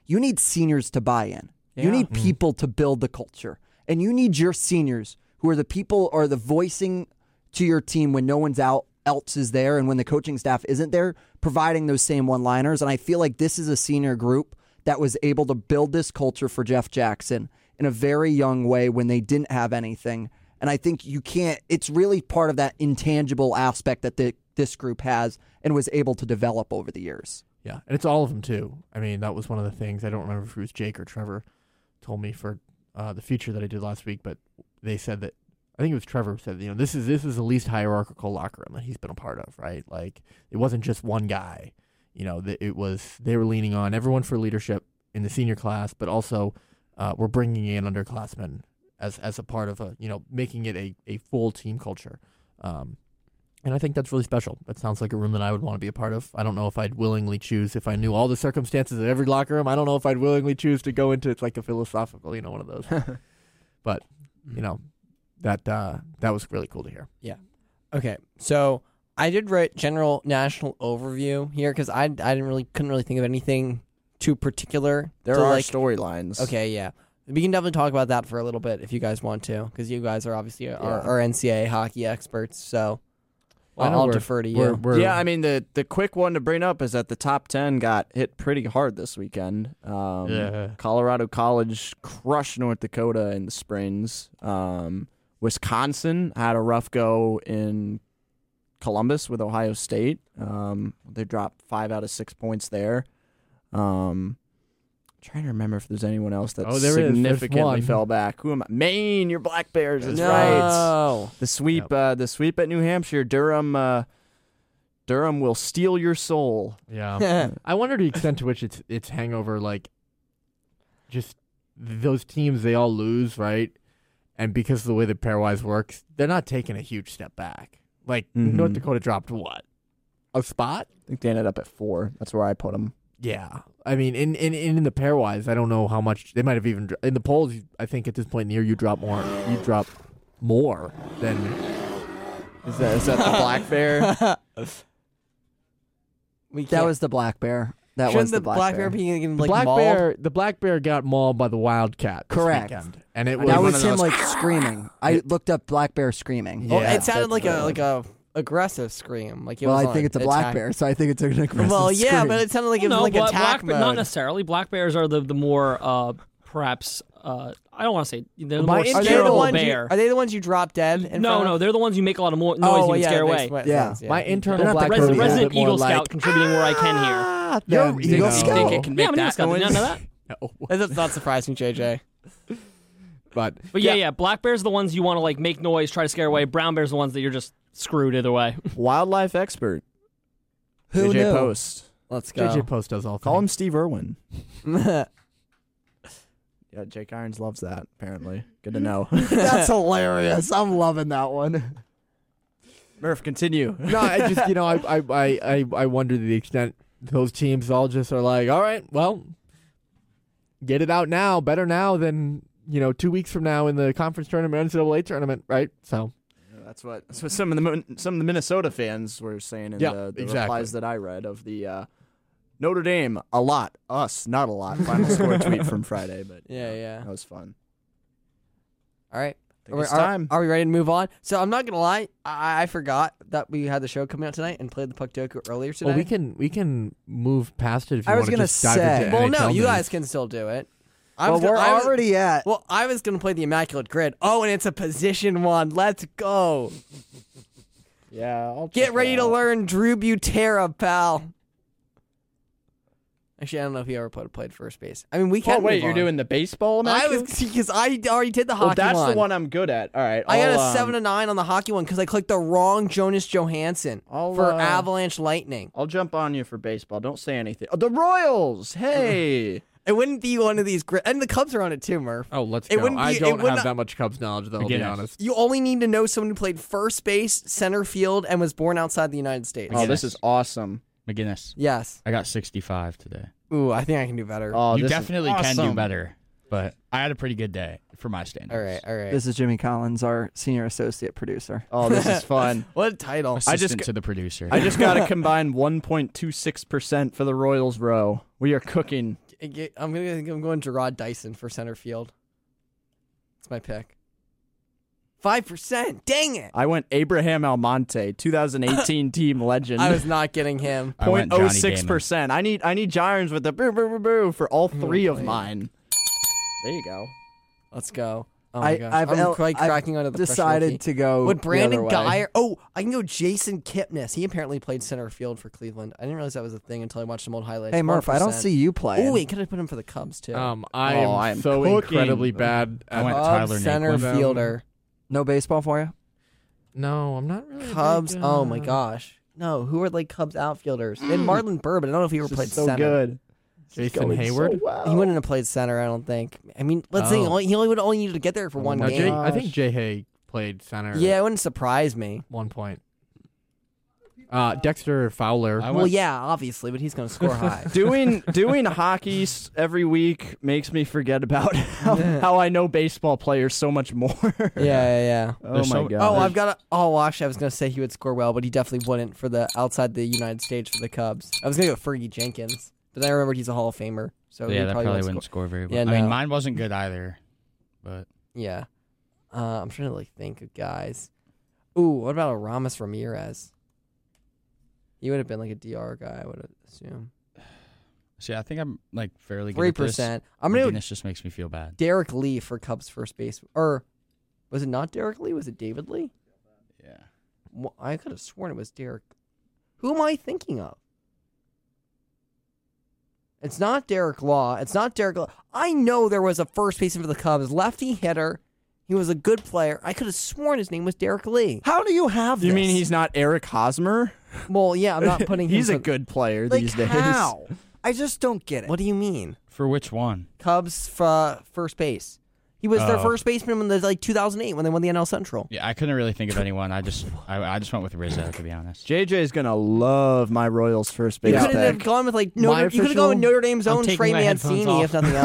[SPEAKER 1] you need seniors to buy in. You
[SPEAKER 4] Yeah.
[SPEAKER 1] need people to build the culture. And you need your seniors, who are the people, or the voicing to your team when no one's else is there and when the coaching staff isn't there, providing those same one-liners. And I feel like this is a senior group that was able to build this culture for Jeff Jackson in a very young way when they didn't have anything. And I think it's really part of that intangible aspect that this group has and was able to develop over the years.
[SPEAKER 5] Yeah, and it's all of them too. I mean, that was one of the things. I don't remember if it was Jake or Trevor told me for the feature that I did last week, but they said that, I think it was Trevor who said, this is the least hierarchical locker room that he's been a part of, right? Like, it wasn't just one guy. They were leaning on everyone for leadership in the senior class, but also we're bringing in underclassmen as a part of making it a full team culture. And I think that's really special. That sounds like a room that I would want to be a part of. I don't know if I'd willingly choose, if I knew all the circumstances of every locker room, I don't know if I'd willingly choose to go into, it's like a philosophical, one of those. But, that was really cool to hear.
[SPEAKER 2] Okay, so I did write general national overview here because I couldn't really think of anything too particular.
[SPEAKER 4] There
[SPEAKER 2] to,
[SPEAKER 4] are
[SPEAKER 2] like,
[SPEAKER 4] storylines.
[SPEAKER 2] Okay, yeah. We can definitely talk about that for a little bit if you guys want to, because you guys are obviously our NCAA hockey experts, so I'll defer to you.
[SPEAKER 4] Yeah, I mean, the quick one to bring up is that the top 10 got hit pretty hard this weekend. Colorado College crushed North Dakota in the Springs. Wisconsin had a rough go in Columbus with Ohio State. They dropped 5 out of 6 points there. Trying to remember if there's anyone else that significantly fell back. Who am I? Maine, your Black Bears is right. The sweep, the sweep at New Hampshire. Durham will steal your soul.
[SPEAKER 5] Yeah, I wonder the extent to which it's hangover. Like, just those teams, they all lose, right? And because of the way the pairwise works, they're not taking a huge step back. Like, North Dakota dropped what? A spot?
[SPEAKER 4] I think they ended up at 4. That's where I put them.
[SPEAKER 5] Yeah, I mean, in the pairwise, I don't know how much they might have even in the polls. I think at this point in the year, you drop more. You drop more than.
[SPEAKER 4] Is that the Black Bear?
[SPEAKER 1] That was the Black Bear. That
[SPEAKER 2] Shouldn't
[SPEAKER 1] was the Black Bear.
[SPEAKER 2] being
[SPEAKER 5] the
[SPEAKER 2] like
[SPEAKER 5] Black
[SPEAKER 2] mauled?
[SPEAKER 5] Bear. The Black Bear got mauled by the Wildcat. This
[SPEAKER 1] Correct.
[SPEAKER 5] weekend. And it was
[SPEAKER 1] That
[SPEAKER 5] one
[SPEAKER 1] was
[SPEAKER 5] of
[SPEAKER 1] him
[SPEAKER 5] those-
[SPEAKER 1] like screaming. I looked up Black Bear screaming.
[SPEAKER 2] Well,
[SPEAKER 5] Yeah.
[SPEAKER 2] it sounded like a aggressive scream. Like it
[SPEAKER 1] Well,
[SPEAKER 2] was
[SPEAKER 1] I think it's a black bear, so I think it's an aggressive
[SPEAKER 2] Well, yeah,
[SPEAKER 1] scream.
[SPEAKER 2] but it sounded like it was
[SPEAKER 3] No,
[SPEAKER 2] like
[SPEAKER 3] but
[SPEAKER 2] attack mode.
[SPEAKER 3] not necessarily. Black bears are the more perhaps. I don't want to say they're the
[SPEAKER 5] My
[SPEAKER 3] more
[SPEAKER 5] instinct-
[SPEAKER 2] Are they the
[SPEAKER 3] scareable
[SPEAKER 2] ones?
[SPEAKER 3] bear.
[SPEAKER 2] Are they the ones you drop dead? In front
[SPEAKER 3] No,
[SPEAKER 2] of?
[SPEAKER 3] they're the ones you make a lot of noise
[SPEAKER 2] Oh,
[SPEAKER 3] and
[SPEAKER 2] yeah,
[SPEAKER 3] scare
[SPEAKER 2] that
[SPEAKER 3] away.
[SPEAKER 2] makes
[SPEAKER 1] Yeah.
[SPEAKER 2] sense,
[SPEAKER 5] my internal
[SPEAKER 1] They're not
[SPEAKER 5] Black
[SPEAKER 1] the
[SPEAKER 5] Bear.
[SPEAKER 1] Cody.
[SPEAKER 5] was a
[SPEAKER 3] Resident
[SPEAKER 5] bit more
[SPEAKER 3] Eagle
[SPEAKER 5] like,
[SPEAKER 3] Scout contributing where I can here.
[SPEAKER 1] You're
[SPEAKER 5] you
[SPEAKER 1] Eagle
[SPEAKER 5] know.
[SPEAKER 1] Scout.
[SPEAKER 4] Think it can
[SPEAKER 3] Yeah,
[SPEAKER 4] make
[SPEAKER 3] I'm an Eagle
[SPEAKER 4] that
[SPEAKER 3] Scout. Did you not know
[SPEAKER 4] noise?
[SPEAKER 3] that?
[SPEAKER 2] That's not surprising, JJ.
[SPEAKER 5] But
[SPEAKER 3] Yeah. Black bears are the ones you want to like make noise, try to scare away. Brown bears are the ones that you're just screwed either way.
[SPEAKER 4] Wildlife expert.
[SPEAKER 1] Who
[SPEAKER 4] JJ
[SPEAKER 1] knew?
[SPEAKER 4] Post.
[SPEAKER 2] Let's go.
[SPEAKER 5] JJ Post does all.
[SPEAKER 4] Call him
[SPEAKER 5] things.
[SPEAKER 4] Steve Irwin. Yeah, Jake Irons loves that, apparently. Good to know.
[SPEAKER 1] That's hilarious. I'm loving that one.
[SPEAKER 4] Murph, continue.
[SPEAKER 5] No, I just I wonder to the extent those teams all just are like, all right, well, get it out now, better now than 2 weeks from now in the conference tournament, NCAA tournament, right? So
[SPEAKER 4] That's what some of the Minnesota fans were saying in
[SPEAKER 5] Yeah,
[SPEAKER 4] the
[SPEAKER 5] exactly.
[SPEAKER 4] replies that I read of the Notre Dame, a lot, us, not a lot. Final score tweet from Friday, but
[SPEAKER 2] Yeah.
[SPEAKER 4] that was fun.
[SPEAKER 2] All right.
[SPEAKER 4] I think it's time.
[SPEAKER 2] Are we ready to move on? So I'm not gonna lie, I forgot that we had the show coming out tonight and played the Puck Doku earlier today.
[SPEAKER 5] well, we can move past it if you
[SPEAKER 1] I
[SPEAKER 5] want
[SPEAKER 1] was
[SPEAKER 5] to
[SPEAKER 1] gonna
[SPEAKER 5] just dive
[SPEAKER 1] say-
[SPEAKER 5] into
[SPEAKER 2] Well,
[SPEAKER 5] NHL
[SPEAKER 2] no, you
[SPEAKER 5] news.
[SPEAKER 2] guys can still do it.
[SPEAKER 1] Well, we're already at.
[SPEAKER 2] Well, I was gonna play the Immaculate Grid. Oh, and it's a position one. Let's go.
[SPEAKER 4] Yeah, I'll
[SPEAKER 2] Get
[SPEAKER 4] check
[SPEAKER 2] ready
[SPEAKER 4] it
[SPEAKER 2] to
[SPEAKER 4] out.
[SPEAKER 2] learn Drew Butera, pal. Actually, I don't know if he ever played first base. I mean, we can.
[SPEAKER 4] Oh wait,
[SPEAKER 2] move
[SPEAKER 4] you're
[SPEAKER 2] on.
[SPEAKER 4] doing the baseball?
[SPEAKER 2] I
[SPEAKER 4] Immaculate?
[SPEAKER 2] was because I already did the hockey
[SPEAKER 4] Well, that's
[SPEAKER 2] one.
[SPEAKER 4] the one I'm good at. All right,
[SPEAKER 2] I got
[SPEAKER 4] I'll,
[SPEAKER 2] a 7 to 9 on the hockey one because I clicked the wrong Jonas Johansson
[SPEAKER 4] I'll,
[SPEAKER 2] for Avalanche Lightning.
[SPEAKER 4] I'll jump on you for baseball. Don't say anything. Oh, the Royals. Hey.
[SPEAKER 2] It wouldn't be one of these, and the Cubs are on it too, Murph.
[SPEAKER 5] Oh, let's
[SPEAKER 2] It
[SPEAKER 5] go.
[SPEAKER 2] wouldn't
[SPEAKER 5] I
[SPEAKER 2] be- it
[SPEAKER 5] don't
[SPEAKER 2] would
[SPEAKER 5] have
[SPEAKER 2] not-
[SPEAKER 5] that much Cubs knowledge, though. I'll be
[SPEAKER 6] McGinnis.
[SPEAKER 5] honest.
[SPEAKER 2] You only need to know someone who played first base, center field, and was born outside the United States.
[SPEAKER 4] Oh, this is awesome.
[SPEAKER 6] McGinnis.
[SPEAKER 2] Yes.
[SPEAKER 6] I got 65 today.
[SPEAKER 2] Ooh, I think I can do better.
[SPEAKER 4] Oh,
[SPEAKER 6] you
[SPEAKER 4] this is
[SPEAKER 6] definitely can do
[SPEAKER 4] awesome.
[SPEAKER 6] better, but I had a pretty good day for my standards.
[SPEAKER 2] All right.
[SPEAKER 1] This is Jimmy Collins, our senior associate producer.
[SPEAKER 4] Oh, this is fun.
[SPEAKER 2] What a title.
[SPEAKER 6] Assistant to the producer.
[SPEAKER 4] I just got to combine 1.26% for the Royals row. We are cooking.
[SPEAKER 2] I'm going Gerard Dyson for center field. That's my pick. 5%. Dang it!
[SPEAKER 4] I went Abraham Almonte, 2018 team legend.
[SPEAKER 2] I was not getting him.
[SPEAKER 6] I went Johnny
[SPEAKER 4] 0.06%. I need Giants with the boo boo boo boo for all three of
[SPEAKER 2] please.
[SPEAKER 4] mine. There you go.
[SPEAKER 2] Let's go. Oh my gosh.
[SPEAKER 1] I've
[SPEAKER 2] I'm quite cracking under the pressure.
[SPEAKER 1] decided to go.
[SPEAKER 2] Would Brandon
[SPEAKER 1] the other way.
[SPEAKER 2] Guyer? Oh, I can go Jason Kipnis. He apparently played center field for Cleveland. I didn't realize that was a thing until I watched some old highlights.
[SPEAKER 1] Hey Murph, I don't
[SPEAKER 2] 1%.
[SPEAKER 1] see you playing.
[SPEAKER 2] Oh, wait, could have put him for the Cubs too.
[SPEAKER 5] I
[SPEAKER 4] I'm
[SPEAKER 5] am so
[SPEAKER 4] cooking.
[SPEAKER 5] incredibly bad
[SPEAKER 6] I
[SPEAKER 5] at
[SPEAKER 6] went
[SPEAKER 2] Cubs
[SPEAKER 6] Tyler
[SPEAKER 2] center
[SPEAKER 6] Naquin.
[SPEAKER 2] fielder.
[SPEAKER 1] No baseball for you?
[SPEAKER 5] No, I'm not really. a
[SPEAKER 2] Cubs.
[SPEAKER 5] big,
[SPEAKER 2] Oh my gosh. No, who are like Cubs outfielders? And Marlon Burr, but I don't know if he ever
[SPEAKER 4] This
[SPEAKER 2] played
[SPEAKER 4] is so
[SPEAKER 2] center.
[SPEAKER 4] good.
[SPEAKER 5] Jason Hayward.
[SPEAKER 2] He wouldn't have played center, I don't think. I mean, let's see.
[SPEAKER 5] Oh.
[SPEAKER 2] He only would only needed to get there for one
[SPEAKER 5] No,
[SPEAKER 2] game.
[SPEAKER 5] I think Jay Hay played center.
[SPEAKER 2] Yeah, it wouldn't surprise me.
[SPEAKER 5] 1 point. Dexter Fowler.
[SPEAKER 6] I
[SPEAKER 2] Well,
[SPEAKER 6] went-
[SPEAKER 2] yeah, obviously, but he's going to score high.
[SPEAKER 4] Doing hockey every week makes me forget about how I know baseball players so much more.
[SPEAKER 2] Yeah.
[SPEAKER 4] Oh
[SPEAKER 6] There's
[SPEAKER 4] my
[SPEAKER 6] so-
[SPEAKER 4] god.
[SPEAKER 2] Oh, I've got a. Oh, actually, I was gonna say he would score well, but he definitely wouldn't for the outside the United States for the Cubs. I was gonna go Fergie Jenkins, but then I remembered he's a Hall of Famer, so he
[SPEAKER 6] yeah, that probably
[SPEAKER 2] wouldn't
[SPEAKER 6] wouldn't
[SPEAKER 2] score.
[SPEAKER 6] score very well.
[SPEAKER 2] Yeah,
[SPEAKER 6] I
[SPEAKER 2] no.
[SPEAKER 6] mean, mine wasn't good either, but
[SPEAKER 2] Yeah, I'm trying to like think of guys. Ooh, what about a Ramos Ramirez? He would have been like a DR guy, I would assume.
[SPEAKER 6] see, I think I'm like fairly good at this.
[SPEAKER 2] 3%. I'm gonna go
[SPEAKER 6] This just makes me feel bad.
[SPEAKER 2] Derek Lee for Cubs first base, or was it not Derek Lee? Was it David Lee?
[SPEAKER 6] Yeah.
[SPEAKER 2] I could have sworn it was Derek. Who am I thinking of? It's not Derek Law. It's not Derek Law. I know there was a first baseman for the Cubs, lefty hitter. He was a good player. I could have sworn his name was Derek Lee.
[SPEAKER 1] How do you have
[SPEAKER 4] You
[SPEAKER 1] this?
[SPEAKER 4] mean he's not Eric Hosmer?
[SPEAKER 2] Well, yeah, I'm not putting him.
[SPEAKER 4] He's a
[SPEAKER 2] for-
[SPEAKER 4] good player
[SPEAKER 1] like
[SPEAKER 4] these days.
[SPEAKER 1] how? I just don't get it.
[SPEAKER 2] What do you mean?
[SPEAKER 6] For which one?
[SPEAKER 2] Cubs first base. He was their
[SPEAKER 6] Oh.
[SPEAKER 2] first baseman in the 2008 when they won the NL Central.
[SPEAKER 6] Yeah, I couldn't really think of anyone. I just went with Rizzo, to be honest.
[SPEAKER 4] JJ's gonna love my Royals first base
[SPEAKER 2] You could have
[SPEAKER 4] pick.
[SPEAKER 2] gone with like
[SPEAKER 5] My
[SPEAKER 2] you could have gone with
[SPEAKER 5] official-
[SPEAKER 2] Notre Dame's
[SPEAKER 3] I'm
[SPEAKER 2] own
[SPEAKER 3] taking
[SPEAKER 2] Trey
[SPEAKER 3] my headphones
[SPEAKER 2] Mancini, if
[SPEAKER 3] off.
[SPEAKER 2] nothing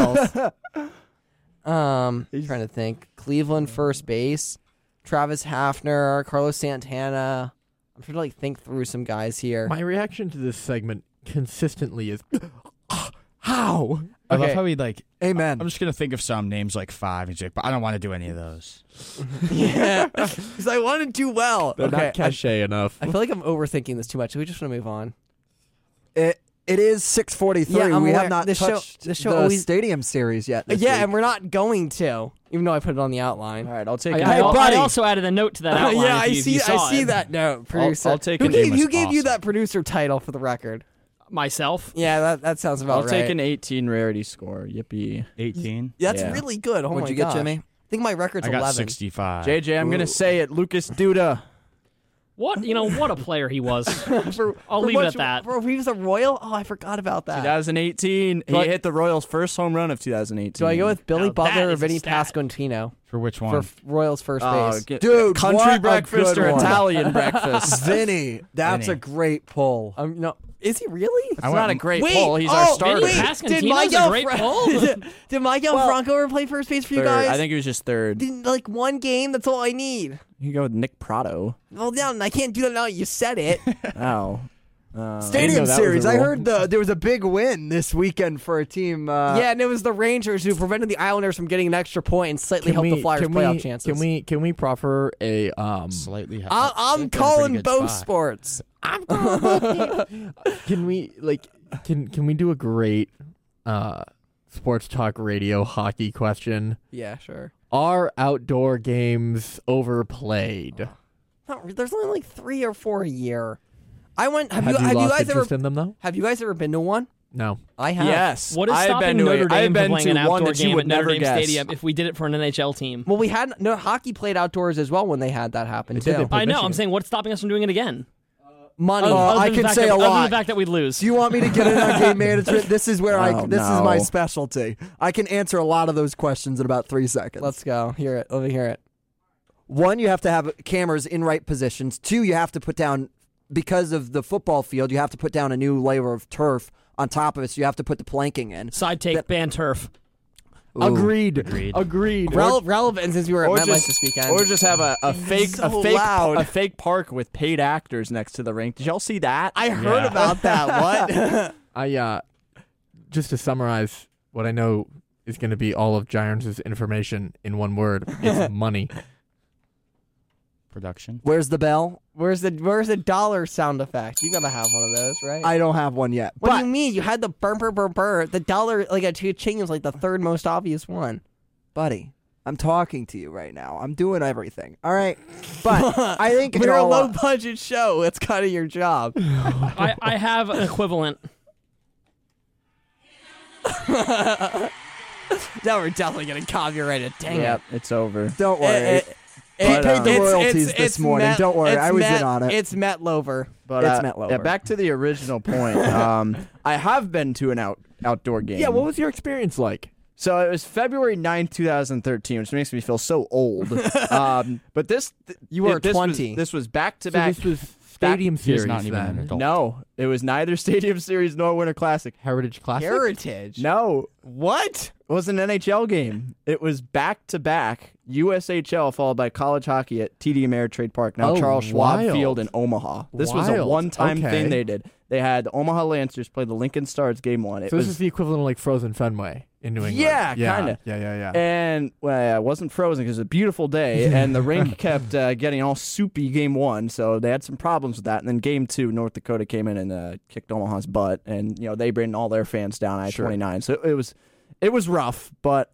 [SPEAKER 2] else. Trying to think. Cleveland first base, Travis Hafner, Carlos Santana. I'm trying to like think through some guys here.
[SPEAKER 5] My reaction to this segment consistently is, how?
[SPEAKER 6] I love
[SPEAKER 2] Okay.
[SPEAKER 6] how he like.
[SPEAKER 1] Amen.
[SPEAKER 6] I'm just gonna think of some names like 5. He's like, but I don't want to do any of those.
[SPEAKER 2] Yeah, because I want to do well.
[SPEAKER 5] They're
[SPEAKER 2] Okay,
[SPEAKER 5] not cachet enough.
[SPEAKER 2] I feel like I'm overthinking this too much. We just want to move on.
[SPEAKER 1] It is 6:43.
[SPEAKER 2] Yeah, I'm
[SPEAKER 1] we
[SPEAKER 2] aware.
[SPEAKER 1] have not
[SPEAKER 2] The show-
[SPEAKER 1] touched
[SPEAKER 2] the show
[SPEAKER 1] the
[SPEAKER 2] always-
[SPEAKER 1] stadium series yet. This
[SPEAKER 2] Yeah,
[SPEAKER 1] week.
[SPEAKER 2] and we're not going to, even though I put it on the outline.
[SPEAKER 4] All right, I'll take
[SPEAKER 3] I,
[SPEAKER 4] it.
[SPEAKER 3] I,
[SPEAKER 1] buddy.
[SPEAKER 3] I also added a note to that outline.
[SPEAKER 2] yeah,
[SPEAKER 3] if you saw it.
[SPEAKER 2] that note, producer.
[SPEAKER 4] I'll take
[SPEAKER 2] who
[SPEAKER 4] an
[SPEAKER 2] gave,
[SPEAKER 6] Amos
[SPEAKER 2] who gave you
[SPEAKER 6] awesome.
[SPEAKER 2] that producer title for the record?
[SPEAKER 3] Myself.
[SPEAKER 2] Yeah, that sounds about
[SPEAKER 4] I'll
[SPEAKER 2] right.
[SPEAKER 4] take an 18 rarity score. Yippee.
[SPEAKER 6] 18.
[SPEAKER 2] That's
[SPEAKER 4] Yeah.
[SPEAKER 2] really good. Oh
[SPEAKER 1] What'd
[SPEAKER 2] my
[SPEAKER 1] you get,
[SPEAKER 2] gosh.
[SPEAKER 1] Jimmy?
[SPEAKER 2] I think my record's
[SPEAKER 6] I got
[SPEAKER 2] 11.
[SPEAKER 6] 65.
[SPEAKER 4] JJ, I'm gonna say it. Lucas Duda.
[SPEAKER 3] What what a player he was.
[SPEAKER 2] For-
[SPEAKER 3] I'll
[SPEAKER 2] for
[SPEAKER 3] leave
[SPEAKER 2] what-
[SPEAKER 3] it at that.
[SPEAKER 2] For he was a Royal? Oh, I forgot about that.
[SPEAKER 4] 2018.
[SPEAKER 2] Do
[SPEAKER 4] He
[SPEAKER 2] I-
[SPEAKER 4] hit the Royals' first home run of 2018.
[SPEAKER 2] Do I go with Billy
[SPEAKER 3] Now
[SPEAKER 2] Butler
[SPEAKER 3] that
[SPEAKER 2] or
[SPEAKER 3] is a
[SPEAKER 2] Vinny
[SPEAKER 3] stat.
[SPEAKER 2] Pasquantino
[SPEAKER 6] For which
[SPEAKER 2] for
[SPEAKER 6] one?
[SPEAKER 2] Royals first
[SPEAKER 4] Oh,
[SPEAKER 2] base?
[SPEAKER 1] Dude,
[SPEAKER 4] country
[SPEAKER 1] what a
[SPEAKER 4] breakfast
[SPEAKER 1] good
[SPEAKER 4] or
[SPEAKER 1] one.
[SPEAKER 4] Italian breakfast?
[SPEAKER 1] Vinny, that's
[SPEAKER 6] Vinny.
[SPEAKER 1] a great pull.
[SPEAKER 2] No, is he really?
[SPEAKER 4] It's not a great
[SPEAKER 2] Wait,
[SPEAKER 4] pull. He's our starter.
[SPEAKER 3] Vinny Pasquantino's
[SPEAKER 2] did
[SPEAKER 3] a
[SPEAKER 2] Miguel
[SPEAKER 3] great pull.
[SPEAKER 2] Did Miguel Franco ever play first base for you
[SPEAKER 4] Third.
[SPEAKER 2] guys?
[SPEAKER 4] I think he was just third.
[SPEAKER 2] Didn't, like one game. That's all I need.
[SPEAKER 4] You go with Nick Prado.
[SPEAKER 2] Well, yeah, I can't do that now. You said it.
[SPEAKER 4] Oh.
[SPEAKER 1] Stadium
[SPEAKER 5] that was
[SPEAKER 1] series.
[SPEAKER 5] a
[SPEAKER 1] I
[SPEAKER 5] rule.
[SPEAKER 1] heard there was a big win this weekend for a team.
[SPEAKER 2] Yeah, and it was the Rangers who prevented the Islanders from getting an extra point and slightly helped the Flyers' playoff chances.
[SPEAKER 5] Can we proffer a
[SPEAKER 6] Slightly.
[SPEAKER 2] I'm
[SPEAKER 6] they're in a pretty
[SPEAKER 2] calling
[SPEAKER 6] good
[SPEAKER 2] both
[SPEAKER 6] spot.
[SPEAKER 2] sports.
[SPEAKER 5] can we can we do a great sports talk radio hockey question?
[SPEAKER 2] Yeah, sure.
[SPEAKER 5] Are outdoor games overplayed?
[SPEAKER 2] There's only like 3 or 4 a year. I went. Have
[SPEAKER 5] Have
[SPEAKER 2] you
[SPEAKER 5] lost
[SPEAKER 2] guys ever?
[SPEAKER 5] interest in them though?
[SPEAKER 2] Have you guys ever been to one?
[SPEAKER 5] No.
[SPEAKER 2] I have.
[SPEAKER 4] Yes.
[SPEAKER 3] What is
[SPEAKER 4] I've
[SPEAKER 3] stopping
[SPEAKER 4] been to
[SPEAKER 3] Notre
[SPEAKER 4] I've
[SPEAKER 3] Dame from
[SPEAKER 4] been
[SPEAKER 3] playing an
[SPEAKER 4] to one
[SPEAKER 3] outdoor
[SPEAKER 4] that you
[SPEAKER 3] game
[SPEAKER 4] would
[SPEAKER 3] at Notre
[SPEAKER 4] never
[SPEAKER 3] Dame
[SPEAKER 4] guess.
[SPEAKER 3] Stadium if we did it for an NHL team?
[SPEAKER 2] Well, we had hockey played outdoors as well when they had that happen
[SPEAKER 5] They
[SPEAKER 2] too.
[SPEAKER 5] did, they played
[SPEAKER 3] I know.
[SPEAKER 5] Michigan.
[SPEAKER 3] I'm saying what's stopping us from doing it again?
[SPEAKER 2] Money.
[SPEAKER 3] Other
[SPEAKER 1] I
[SPEAKER 3] than the
[SPEAKER 1] can
[SPEAKER 3] fact
[SPEAKER 1] say
[SPEAKER 3] that-
[SPEAKER 1] a
[SPEAKER 3] Other than
[SPEAKER 1] lot.
[SPEAKER 3] the fact that we'd lose.
[SPEAKER 1] Do you want me to get in on game management? This is where
[SPEAKER 4] Oh,
[SPEAKER 1] this is my
[SPEAKER 4] no.
[SPEAKER 1] specialty. I can answer a lot of those questions in about 3 seconds.
[SPEAKER 2] Let's go. Hear it. Let me hear it.
[SPEAKER 1] 1, you have to have cameras in right positions. 2, you have to put down, because of the football field, you have to put down a new layer of turf on top of it, so you have to put the planking in.
[SPEAKER 3] Side take, ban turf.
[SPEAKER 5] Agreed.
[SPEAKER 6] Agreed.
[SPEAKER 2] Relevant since we were at
[SPEAKER 4] Or
[SPEAKER 2] MetLife
[SPEAKER 4] just,
[SPEAKER 2] this weekend.
[SPEAKER 4] or just have a fake
[SPEAKER 2] so
[SPEAKER 4] a
[SPEAKER 2] loud.
[SPEAKER 4] fake park with paid actors next to the rink. Did y'all see that?
[SPEAKER 2] I heard
[SPEAKER 6] Yeah.
[SPEAKER 2] about that. What?
[SPEAKER 5] just to summarize what I know is going to be all of Giants' information in one word, it's money.
[SPEAKER 6] Production.
[SPEAKER 1] Where's the bell?
[SPEAKER 2] Where's the dollar sound effect? You gotta have one of those, right?
[SPEAKER 1] I don't have one yet.
[SPEAKER 2] what
[SPEAKER 1] but
[SPEAKER 2] do you mean? You had the burr burr burr burr. The dollar, like a ching, is like the third most obvious one.
[SPEAKER 1] buddy, I'm talking to you right now. I'm doing everything. All right. But I think
[SPEAKER 2] We're a low budget show. It's kind of your job.
[SPEAKER 3] I have an equivalent.
[SPEAKER 2] Now we're definitely getting copyrighted. Dang
[SPEAKER 4] Yep, it's over.
[SPEAKER 1] Don't worry. He
[SPEAKER 4] But,
[SPEAKER 1] paid the
[SPEAKER 2] It's-
[SPEAKER 1] royalties
[SPEAKER 2] it's
[SPEAKER 1] this morning.
[SPEAKER 2] Met-
[SPEAKER 1] Don't worry.
[SPEAKER 2] it's
[SPEAKER 1] I was
[SPEAKER 2] Met-
[SPEAKER 1] in on it.
[SPEAKER 2] It's Met Lover.
[SPEAKER 4] But
[SPEAKER 1] It's Matt Lower.
[SPEAKER 4] yeah, back to the original point. I have been to an outdoor game.
[SPEAKER 5] Yeah, what was your experience like?
[SPEAKER 4] So it was February 9th, 2013, which makes me feel so old. But this
[SPEAKER 2] You were
[SPEAKER 4] this
[SPEAKER 2] 20.
[SPEAKER 4] this was back to
[SPEAKER 5] So
[SPEAKER 4] back.
[SPEAKER 5] this was Stadium
[SPEAKER 6] He is
[SPEAKER 5] Series
[SPEAKER 6] not even an
[SPEAKER 5] then.
[SPEAKER 6] adult.
[SPEAKER 4] No, it was neither Stadium Series nor Winter Classic.
[SPEAKER 5] Heritage Classic?
[SPEAKER 2] Heritage.
[SPEAKER 4] No,
[SPEAKER 2] What?
[SPEAKER 4] it was an NHL game. It was back to back USHL followed by college hockey at TD Ameritrade Park, now
[SPEAKER 5] Oh,
[SPEAKER 4] Charles Schwab
[SPEAKER 5] wild.
[SPEAKER 4] Field in Omaha. This was a
[SPEAKER 5] Wild.
[SPEAKER 4] one-time
[SPEAKER 5] Okay.
[SPEAKER 4] thing they did. They had the Omaha Lancers play the Lincoln Stars game one. It
[SPEAKER 5] So
[SPEAKER 4] was
[SPEAKER 5] this is the equivalent of like Frozen Fenway in New England.
[SPEAKER 4] Yeah, kinda.
[SPEAKER 5] Yeah.
[SPEAKER 4] And well, it wasn't frozen because it was a beautiful day, and the rink kept getting all soupy game one, so they had some problems with that. And then game two, North Dakota came in and kicked Omaha's butt, and they bring all their fans down I-29. So it was rough, but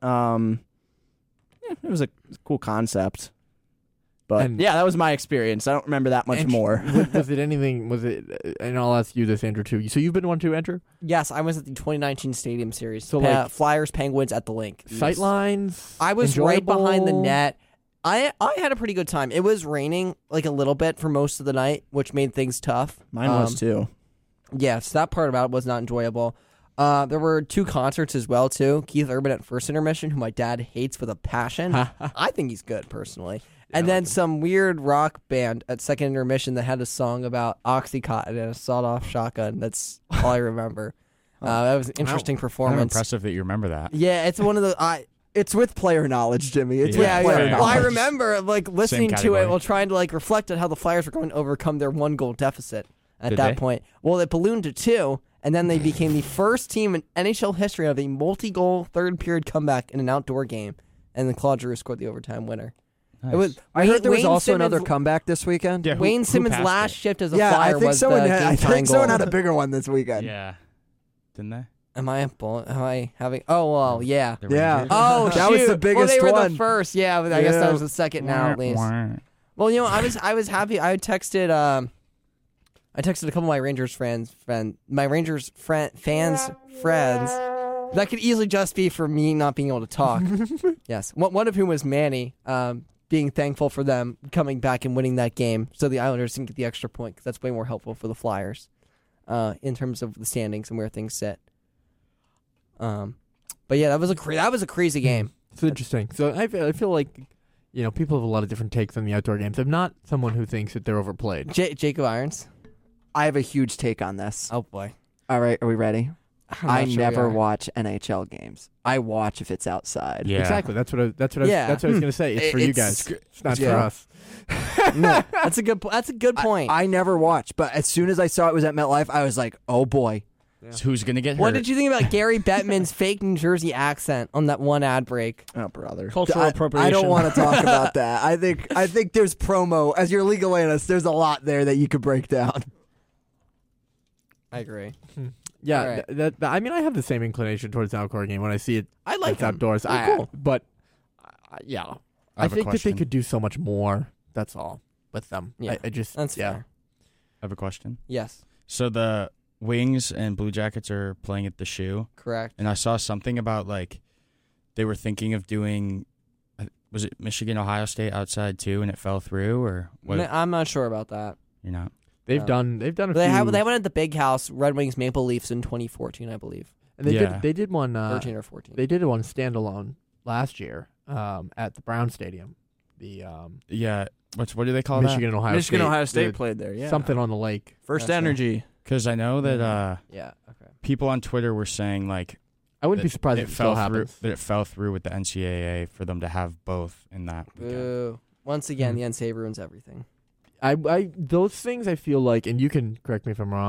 [SPEAKER 4] it was a cool concept. But
[SPEAKER 5] And-
[SPEAKER 4] yeah, that was my experience. I don't remember that much
[SPEAKER 5] And
[SPEAKER 4] more.
[SPEAKER 5] was it anything? Was it? And I'll ask you this, Andrew, too. So you've been one too, Andrew?
[SPEAKER 2] Yes, I was at the 2019 Stadium Series.
[SPEAKER 5] So, like-
[SPEAKER 2] Flyers, Penguins at the link.
[SPEAKER 5] Sightlines?
[SPEAKER 2] I was right behind the
[SPEAKER 5] enjoyable?
[SPEAKER 2] net. I had a pretty good time. It was raining like a little bit for most of the night, which made things tough.
[SPEAKER 4] Mine was too.
[SPEAKER 2] Yeah, so that part about it was not enjoyable. There were 2 concerts as well, too. Keith Urban at First Intermission, who my dad hates with a passion. I think he's good, personally. And then some weird rock band at Second Intermission that had a song about Oxycontin and a sawed-off shotgun. That's all I remember. That was an interesting
[SPEAKER 6] Kind of
[SPEAKER 2] performance.
[SPEAKER 6] impressive that you remember that.
[SPEAKER 2] Yeah, it's one of the...
[SPEAKER 1] It's with player knowledge, Jimmy. It's
[SPEAKER 6] Yeah.
[SPEAKER 1] with player
[SPEAKER 6] Yeah.
[SPEAKER 2] Well, I
[SPEAKER 1] knowledge.
[SPEAKER 2] remember listening to
[SPEAKER 6] category.
[SPEAKER 2] it while trying to reflect on how the Flyers were going to overcome their 1-goal deficit at
[SPEAKER 6] Did
[SPEAKER 2] that
[SPEAKER 6] they?
[SPEAKER 2] point. Well, it ballooned to 2, and then they became the first team in NHL history of a multi-goal third-period comeback in an outdoor game, and the Claude Giroux scored the overtime winner.
[SPEAKER 6] Nice.
[SPEAKER 2] It was.
[SPEAKER 1] I heard there was
[SPEAKER 2] Wayne
[SPEAKER 1] also
[SPEAKER 2] Simmons-
[SPEAKER 1] another comeback this weekend.
[SPEAKER 6] Yeah, who-
[SPEAKER 2] Wayne
[SPEAKER 6] who
[SPEAKER 2] Simmons'
[SPEAKER 6] passed
[SPEAKER 2] last
[SPEAKER 6] it?
[SPEAKER 2] shift as a
[SPEAKER 1] Yeah, I
[SPEAKER 2] Flyer
[SPEAKER 1] think
[SPEAKER 2] was
[SPEAKER 1] someone
[SPEAKER 2] the
[SPEAKER 1] had. I
[SPEAKER 2] game-tying
[SPEAKER 1] think someone
[SPEAKER 2] goal.
[SPEAKER 1] had a bigger one this weekend.
[SPEAKER 6] Yeah. Didn't they?
[SPEAKER 2] Am I having? Oh well, yeah.
[SPEAKER 6] The
[SPEAKER 1] Yeah.
[SPEAKER 6] Rangers?
[SPEAKER 2] Oh,
[SPEAKER 1] That was
[SPEAKER 2] shoot.
[SPEAKER 1] the biggest
[SPEAKER 2] Well, they were
[SPEAKER 1] one.
[SPEAKER 2] the first. Yeah, but I guess that was the second now at least. Well, I was happy. I texted a couple of my Rangers fans. Friends. That could easily just be for me not being able to talk. Yes, one of whom was Manny. Being thankful for them coming back and winning that game, so the Islanders didn't get the extra point because that's way more helpful for the Flyers, in terms of the standings and where things sit. But yeah, that was a crazy game.
[SPEAKER 5] It's interesting. So I feel like, people have a lot of different takes on the outdoor games. I'm not someone who thinks that they're overplayed.
[SPEAKER 2] Jacob Irons.
[SPEAKER 1] I have a huge take on this.
[SPEAKER 2] Oh boy.
[SPEAKER 1] All right, are we ready?
[SPEAKER 2] I'm not
[SPEAKER 1] I
[SPEAKER 2] sure we
[SPEAKER 1] never
[SPEAKER 2] are.
[SPEAKER 1] watch NHL games. I watch if it's outside.
[SPEAKER 6] Yeah.
[SPEAKER 5] Exactly. That's what I
[SPEAKER 2] Yeah.
[SPEAKER 5] was going to say. It's for you guys. It's not for
[SPEAKER 1] yeah.
[SPEAKER 5] us.
[SPEAKER 2] No, that's a good point.
[SPEAKER 1] I never watch, but as soon as I saw it was at MetLife, I was like, oh boy.
[SPEAKER 6] So who's gonna get hurt?
[SPEAKER 2] What did you think about Gary Bettman's fake New Jersey accent on that one ad break?
[SPEAKER 4] Oh, brother.
[SPEAKER 3] Cultural appropriation.
[SPEAKER 1] I don't want to talk about that. I think there's promo. As your legal analyst, there's a lot there that you could break down.
[SPEAKER 2] I agree.
[SPEAKER 5] Yeah.
[SPEAKER 2] All right.
[SPEAKER 5] I mean, I have the same inclination towards an outdoor game when I see it.
[SPEAKER 2] I like
[SPEAKER 5] it's
[SPEAKER 2] them.
[SPEAKER 5] outdoors.
[SPEAKER 2] They're cool.
[SPEAKER 5] But yeah,
[SPEAKER 6] I
[SPEAKER 5] I
[SPEAKER 6] have a
[SPEAKER 5] think that they
[SPEAKER 6] question.
[SPEAKER 5] could do so much more. That's all with them.
[SPEAKER 2] Yeah,
[SPEAKER 5] I just
[SPEAKER 2] That's
[SPEAKER 5] yeah.
[SPEAKER 2] fair.
[SPEAKER 6] I have a question.
[SPEAKER 2] Yes,
[SPEAKER 6] So the Wings and Blue Jackets are playing at the Shoe,
[SPEAKER 2] correct.
[SPEAKER 6] and I saw something about they were thinking of doing. Was it Michigan, Ohio State outside too, and it fell through, or what?
[SPEAKER 2] I'm not sure about that.
[SPEAKER 6] You're not.
[SPEAKER 5] They've
[SPEAKER 2] No.
[SPEAKER 5] done a
[SPEAKER 2] But
[SPEAKER 5] few.
[SPEAKER 2] they went at the Big House, Red Wings Maple Leafs in 2014, I believe.
[SPEAKER 5] and they
[SPEAKER 6] Yeah.
[SPEAKER 5] did one
[SPEAKER 2] 13 or 14.
[SPEAKER 5] they did one standalone last year at the Brown Stadium. The
[SPEAKER 6] Yeah. What do they call
[SPEAKER 5] Michigan and Ohio
[SPEAKER 4] Michigan,
[SPEAKER 5] State.
[SPEAKER 4] Ohio State
[SPEAKER 5] the-
[SPEAKER 4] played there. Yeah.
[SPEAKER 5] Something on the lake.
[SPEAKER 4] First
[SPEAKER 2] Gotcha.
[SPEAKER 4] Energy.
[SPEAKER 6] that? Because I know that
[SPEAKER 2] Yeah. Okay.
[SPEAKER 6] people on Twitter were saying
[SPEAKER 5] I wouldn't be surprised
[SPEAKER 6] it
[SPEAKER 5] if it still
[SPEAKER 6] fell through.
[SPEAKER 5] happens.
[SPEAKER 6] That it fell through with the NCAA for them to have both in that weekend.
[SPEAKER 2] Boo. Once again, the NCAA ruins everything.
[SPEAKER 5] I those things I feel like, and you can correct me if I'm wrong,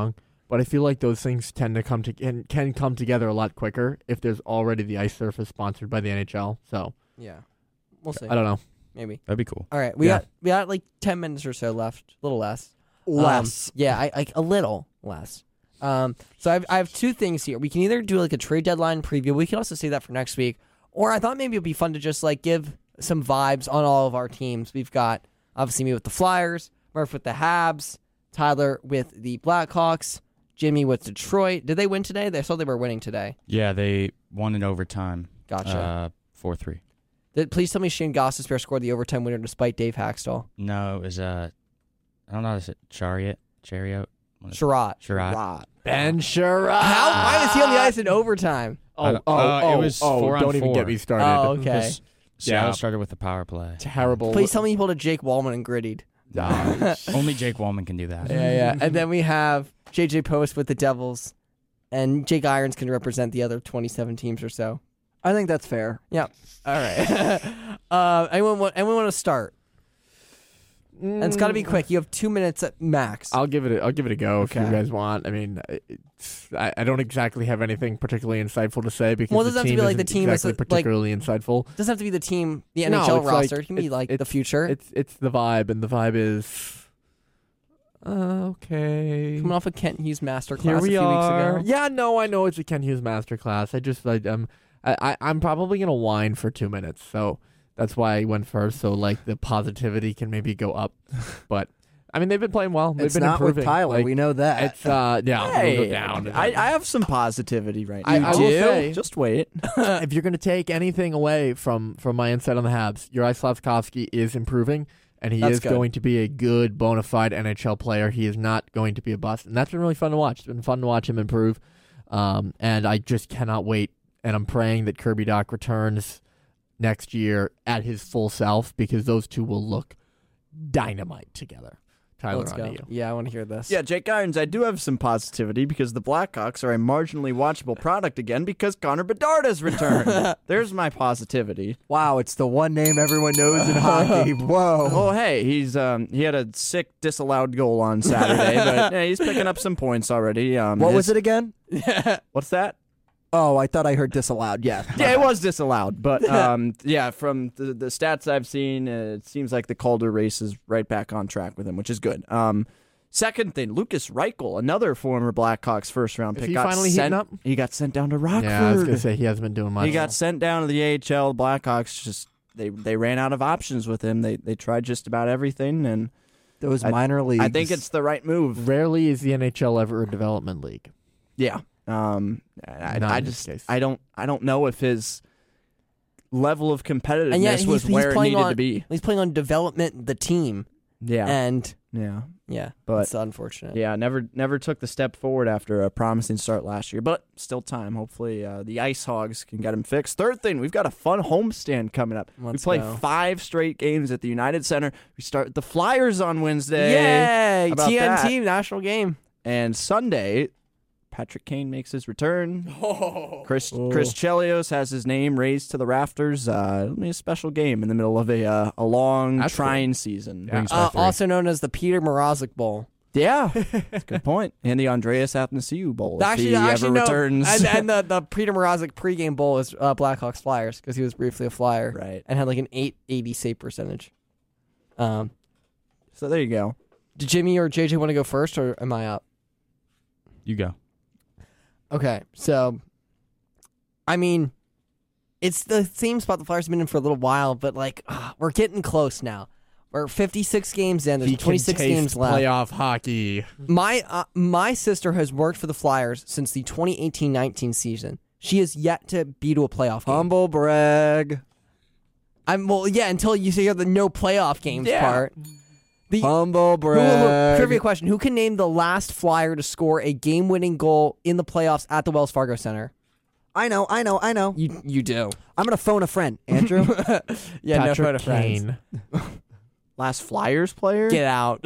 [SPEAKER 5] but I feel like those things tend to can come together a lot quicker if there's already the ice surface sponsored by the NHL. So
[SPEAKER 2] Yeah, we'll see.
[SPEAKER 5] I don't know.
[SPEAKER 2] Maybe.
[SPEAKER 6] That'd be cool.
[SPEAKER 2] All right, we
[SPEAKER 5] Yeah.
[SPEAKER 2] got like 10 minutes or so left, a little less.
[SPEAKER 1] Less.
[SPEAKER 2] Yeah, I a little less. So I have two things here. We can either do like a trade deadline preview. We can also save that for next week. Or I thought maybe it'd be fun to just like give some vibes on all of our teams. We've got obviously me with the Flyers, Murph with the Habs, Tyler with the Blackhawks, Jimmy with Detroit. Did they win today? They thought they were winning today.
[SPEAKER 6] Yeah, they won in overtime.
[SPEAKER 2] Gotcha.
[SPEAKER 6] 4-3.
[SPEAKER 2] Please tell me Shane Gostisbehere scored the overtime winner despite Dave Haxtell.
[SPEAKER 6] No, it was I don't know. Is it Chariot?
[SPEAKER 2] Sherratt.
[SPEAKER 6] Sherratt.
[SPEAKER 5] Ben Sherratt.
[SPEAKER 2] Why was he on the ice in overtime?
[SPEAKER 6] It was 4 on
[SPEAKER 5] don't even
[SPEAKER 6] 4.
[SPEAKER 5] get me started.
[SPEAKER 2] Oh, okay.
[SPEAKER 6] Seattle
[SPEAKER 5] Yeah.
[SPEAKER 6] started with the power play.
[SPEAKER 5] Terrible.
[SPEAKER 2] Please tell me he pulled a Jake Wallman and grittied.
[SPEAKER 6] Only Jake Wallman can do that.
[SPEAKER 2] Yeah. And then we have JJ Post with the Devils, and Jake Irons can represent the other 27 teams or so.
[SPEAKER 1] I think that's fair.
[SPEAKER 2] Yeah. All right. Anyone want to start? And it's got to be quick. You have 2 minutes at max.
[SPEAKER 5] I'll give it a go if
[SPEAKER 2] Okay.
[SPEAKER 5] you guys want. I mean, I don't exactly have anything particularly insightful to say because
[SPEAKER 2] Well, it
[SPEAKER 5] the
[SPEAKER 2] doesn't have to
[SPEAKER 5] team
[SPEAKER 2] be like the
[SPEAKER 5] isn't
[SPEAKER 2] team is,
[SPEAKER 5] exactly
[SPEAKER 2] like-
[SPEAKER 5] particularly insightful.
[SPEAKER 2] It doesn't have to be the team, the
[SPEAKER 5] No,
[SPEAKER 2] NHL
[SPEAKER 5] it's
[SPEAKER 2] roster.
[SPEAKER 5] like-
[SPEAKER 2] It can be like the
[SPEAKER 5] it's-
[SPEAKER 2] future.
[SPEAKER 5] It's the vibe, and the vibe is okay.
[SPEAKER 2] Coming off a Kent Hughes masterclass
[SPEAKER 5] Here
[SPEAKER 2] a
[SPEAKER 5] we
[SPEAKER 2] few
[SPEAKER 5] are.
[SPEAKER 2] weeks ago.
[SPEAKER 5] Yeah, no, I know it's a Ken Hughes masterclass. I'm probably gonna whine for 2 minutes, so that's why I went first. So like the positivity can maybe go up, but I mean they've been playing well. They've
[SPEAKER 1] It's
[SPEAKER 5] been
[SPEAKER 1] not
[SPEAKER 5] improving.
[SPEAKER 1] with Tyler.
[SPEAKER 5] Like,
[SPEAKER 1] We know that.
[SPEAKER 5] it's yeah,
[SPEAKER 4] Hey,
[SPEAKER 5] it'll go down.
[SPEAKER 4] I have some positivity right
[SPEAKER 5] I-
[SPEAKER 4] now.
[SPEAKER 5] I will say-
[SPEAKER 4] Just wait.
[SPEAKER 5] If you're going to take anything away from my insight on the Habs, Juraj Slavkovsky is improving, and he
[SPEAKER 2] That's
[SPEAKER 5] is
[SPEAKER 2] good.
[SPEAKER 5] going to be a good, bona fide NHL player. He is not going to be a bust, and that's been really fun to watch. It's been fun to watch him improve, and I just cannot wait. And I'm praying that Kirby Dach returns next year at his full self because those two will look dynamite together. Tyler,
[SPEAKER 2] Let's
[SPEAKER 5] on
[SPEAKER 2] go.
[SPEAKER 5] to you.
[SPEAKER 2] Yeah, I want to hear this.
[SPEAKER 4] Yeah, Jake Irons, I do have some positivity because the Blackhawks are a marginally watchable product again because Connor Bedard has returned. There's my positivity.
[SPEAKER 1] Wow, it's the one name everyone knows in hockey. Whoa.
[SPEAKER 4] Oh, hey, he's he had a sick disallowed goal on Saturday, but yeah, he's picking up some points already.
[SPEAKER 1] What was it again?
[SPEAKER 4] What's that?
[SPEAKER 1] Oh, I thought I heard disallowed. Yeah.
[SPEAKER 4] Yeah, it was disallowed, but yeah, from the stats I've seen, it seems like the Calder race is right back on track with him, which is good. Second thing, Lucas Reichel, another former Blackhawks first round
[SPEAKER 5] Is
[SPEAKER 4] pick,
[SPEAKER 5] he
[SPEAKER 4] got
[SPEAKER 5] finally
[SPEAKER 4] sent,
[SPEAKER 5] heating up?
[SPEAKER 4] He got sent down to Rockford.
[SPEAKER 5] Yeah, I was going to say he hasn't been doing much.
[SPEAKER 4] He got sent down to the AHL. The Blackhawks just they ran out of options with him. They tried just about everything, and
[SPEAKER 1] Those minor leagues.
[SPEAKER 4] I think it's the right move.
[SPEAKER 5] Rarely is the NHL ever a development league.
[SPEAKER 4] Yeah.
[SPEAKER 5] Not
[SPEAKER 4] I
[SPEAKER 5] in this
[SPEAKER 4] just
[SPEAKER 5] case.
[SPEAKER 4] I don't know if his level of competitiveness
[SPEAKER 2] And yet
[SPEAKER 4] was where it
[SPEAKER 2] playing
[SPEAKER 4] needed
[SPEAKER 2] on,
[SPEAKER 4] to be.
[SPEAKER 2] He's playing on development, the team,
[SPEAKER 4] Yeah.
[SPEAKER 2] and
[SPEAKER 4] Yeah.
[SPEAKER 2] but
[SPEAKER 4] But-
[SPEAKER 2] it's unfortunate.
[SPEAKER 4] Yeah, never took the step forward after a promising start last year, but still time. Hopefully, the Ice Hogs can get him fixed. Third thing, we've got a fun homestand coming up.
[SPEAKER 2] Let's
[SPEAKER 4] we play
[SPEAKER 2] go.
[SPEAKER 4] 5 straight games at the United Center. We start the Flyers on Wednesday.
[SPEAKER 2] Yay!
[SPEAKER 4] How about
[SPEAKER 2] TNT
[SPEAKER 4] that?
[SPEAKER 2] national game.
[SPEAKER 4] And Sunday, Patrick Kane makes his return. Chris Chelios has his name raised to the rafters. It'll be a special game in the middle of a long,
[SPEAKER 5] That's
[SPEAKER 4] trying season.
[SPEAKER 5] Yeah.
[SPEAKER 2] Also known as the Peter Mrazek Bowl.
[SPEAKER 4] Yeah, that's a good point. And the Andreas Athanasiou Bowl, if
[SPEAKER 2] Actually,
[SPEAKER 4] he ever
[SPEAKER 2] no.
[SPEAKER 4] returns.
[SPEAKER 2] And the Peter Mrazek pregame bowl is Blackhawks Flyers because he was briefly a Flyer,
[SPEAKER 4] Right.
[SPEAKER 2] and had like an 880 save percentage.
[SPEAKER 4] So there you go.
[SPEAKER 2] Did Jimmy or JJ want to go first, or am I up?
[SPEAKER 6] You go.
[SPEAKER 2] Okay, so I mean, it's the same spot the Flyers have been in for a little while, but like we're getting close now. We're 56 games in. There's
[SPEAKER 5] He can
[SPEAKER 2] 26
[SPEAKER 5] taste
[SPEAKER 2] games left.
[SPEAKER 5] playoff hockey.
[SPEAKER 2] My sister has worked for the Flyers since the 2018-19 season. She has yet to be to a playoff game.
[SPEAKER 1] humble brag.
[SPEAKER 2] Until you hear the no playoff games part.
[SPEAKER 1] Humble brag.
[SPEAKER 2] Trivia question: who can name the last Flyer to score a game-winning goal in the playoffs at the Wells Fargo Center?
[SPEAKER 1] I know.
[SPEAKER 2] You do.
[SPEAKER 1] I'm gonna phone a friend, Andrew.
[SPEAKER 2] Yeah,
[SPEAKER 5] Patrick
[SPEAKER 2] no photo friends.
[SPEAKER 5] Kane.
[SPEAKER 4] Last Flyers player?
[SPEAKER 2] Get out.